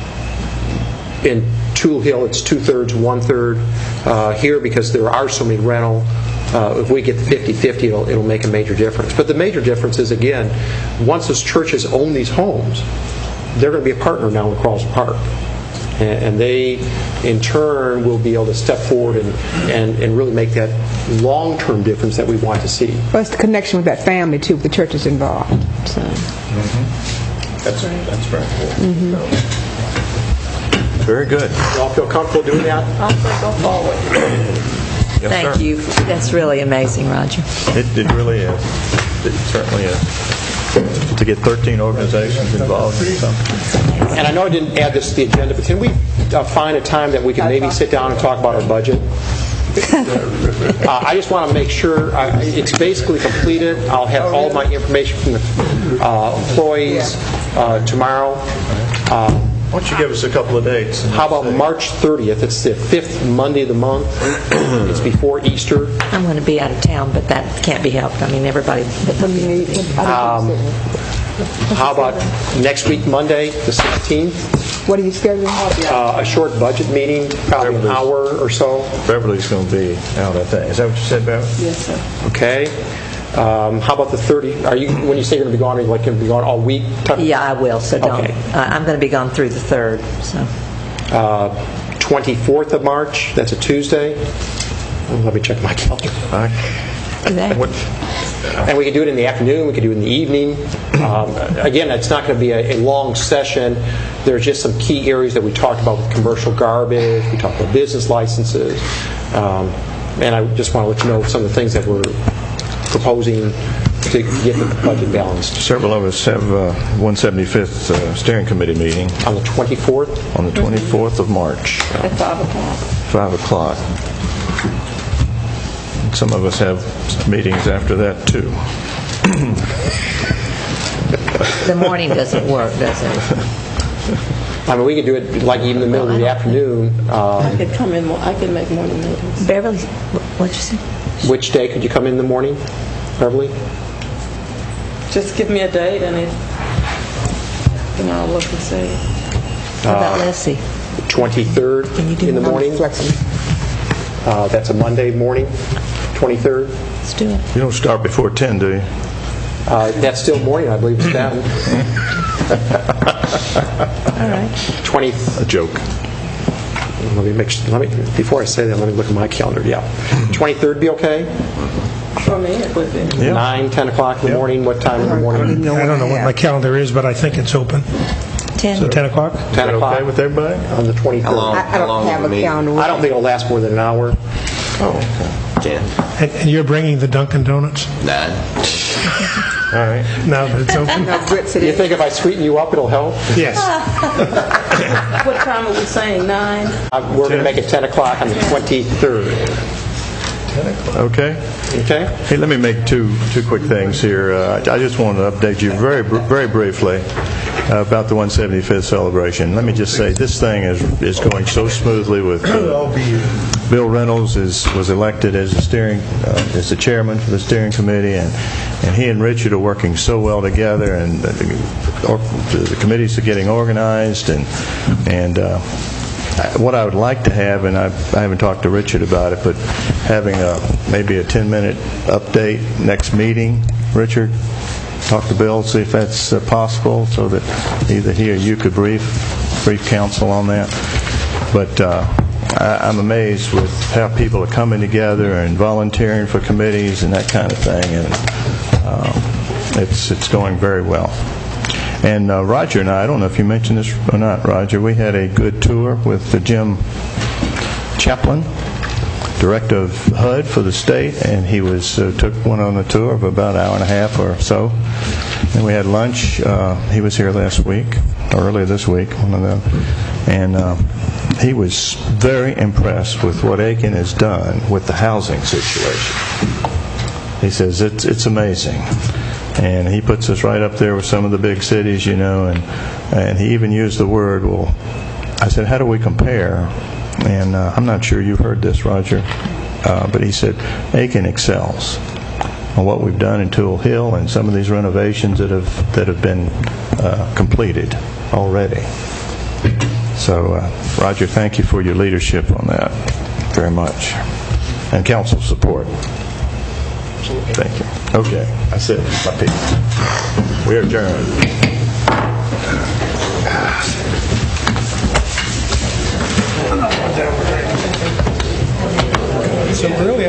in Tool Hill, it's two-thirds, one-third. Uh, here, because there are so many rental, uh, if we get the fifty-fifty, it'll, it'll make a major difference. But the major difference is, again, once those churches own these homes, they're going to be a partner now in Croswell Park. And, and they, in turn, will be able to step forward and, and, and really make that long-term difference that we want to see. Well, it's the connection with that family, too, with the churches involved. So. Mm-hmm. That's, that's very important. Mm-hmm. Very good. You all feel comfortable doing that? I'll go forward. Yes, Thank sir. you. That's really amazing, Roger. It, it really is. It certainly is. To get thirteen organizations involved in something. And I know I didn't add this to the agenda, but can we uh, find a time that we can maybe sit down and talk about our budget? uh, I just want to make sure uh, it's basically completed. I'll have all of my information from the uh, employees uh, tomorrow. Uh, Why don't you give us a couple of dates? How about March thirtieth? It's the fifth Monday of the month. It's before Easter. I'm going to be out of town, but that can't be helped. I mean, everybody... Um, how about next week, Monday, the sixteenth? What are you scheduling? Uh, a short budget meeting, probably an hour or so. Beverly's going to be out that day. Is that what you said, Beverly? Yes, sir. Okay. Um, how about the thirtieth? Are you, when you say you're going to be gone, are you like going to be gone all week? Yeah, I will. So don't. Okay. Uh, I'm going to be gone through the third. So. Uh, twenty-fourth of March. That's a Tuesday. Let me check my calendar. All right. What, and we can do it in the afternoon. We can do it in the evening. Um, again, it's not going to be a, a long session. There's just some key areas that we talked about with commercial garbage. We talked about business licenses, um, and I just want to let you know some of the things that we're proposing to get the budget balanced. Several of us have uh, one seventy-fifth uh, steering committee meeting. On the twenty-fourth? On the twenty-fourth of March. At five o'clock. five o'clock. Some of us have meetings after that, too. The morning doesn't work, does it? I mean, we could do it like even in the middle of the afternoon. Um, I could come in, mo- I could make morning meetings. Beverly, what'd you say? which day could you come in the morning, Beverly? Just give me a date and it, and I'll look and see. What about Leslie? twenty-third Can you do in the morning? Uh, that's a Monday morning, twenty-third. Let's do it. You don't start before ten, do you? Uh, that's still morning, I believe, it's down. All right. twenty. A joke. Let me make sure, let me, before I say that, let me look at my calendar. Yeah. twenty-third be okay? For me, it would be. Yeah. nine, ten o'clock in the morning? What time in the morning? I don't know what my calendar is, but I think it's open. ten. So ten o'clock? ten Is that o'clock? okay with everybody? On the twenty-third. How long? I, I don't have a calendar. I don't think it'll last more than an hour. Oh, okay. ten. And and you're bringing the Dunkin' Donuts? nine. All right. Now that it's open? No, Brits it You is. think if I sweeten you up, it'll help? Yes. What time are we saying, nine? Uh, We're going to make it ten o'clock on the twenty-third. Okay. Okay? Hey, let me make two two quick things here. Uh, I I just want to update you very br- very briefly uh, about the one seventy-fifth celebration. Let me just say this thing is is going so smoothly. With uh, Bill Reynolds is was elected as the steering uh, as the chairman for the steering committee, and and he and Richard are working so well together, and the, the, the committees are getting organized, and and. Uh, What I would like to have, and I, I haven't talked to Richard about it, but having a maybe a ten-minute update next meeting. Richard, talk to Bill, see if that's uh, possible, so that either he or you could brief brief council on that. But uh, I, I'm amazed with how people are coming together and volunteering for committees and that kind of thing, and um, it's it's going very well. And uh, Roger and I, I don't know if you mentioned this or not, Roger, we had a good tour with uh, Jim Chaplin, director of H U D for the state, and he was uh, took one on the tour of about an hour and a half or so. And we had lunch. Uh, he was here last week, or earlier this week, one of them. And uh, he was very impressed with what Aiken has done with the housing situation. He says, it's, it's amazing. And he puts us right up there with some of the big cities, you know, and and he even used the word, well, I said, how do we compare? And uh, I'm not sure you've heard this, Roger, uh, but he said, Aiken excels on what we've done in Tool Hill and some of these renovations that have that have been uh, completed already. So, uh, Roger, thank you for your leadership on that very much, and council support. Thank you. Okay, I said my piece. We are adjourned. So really,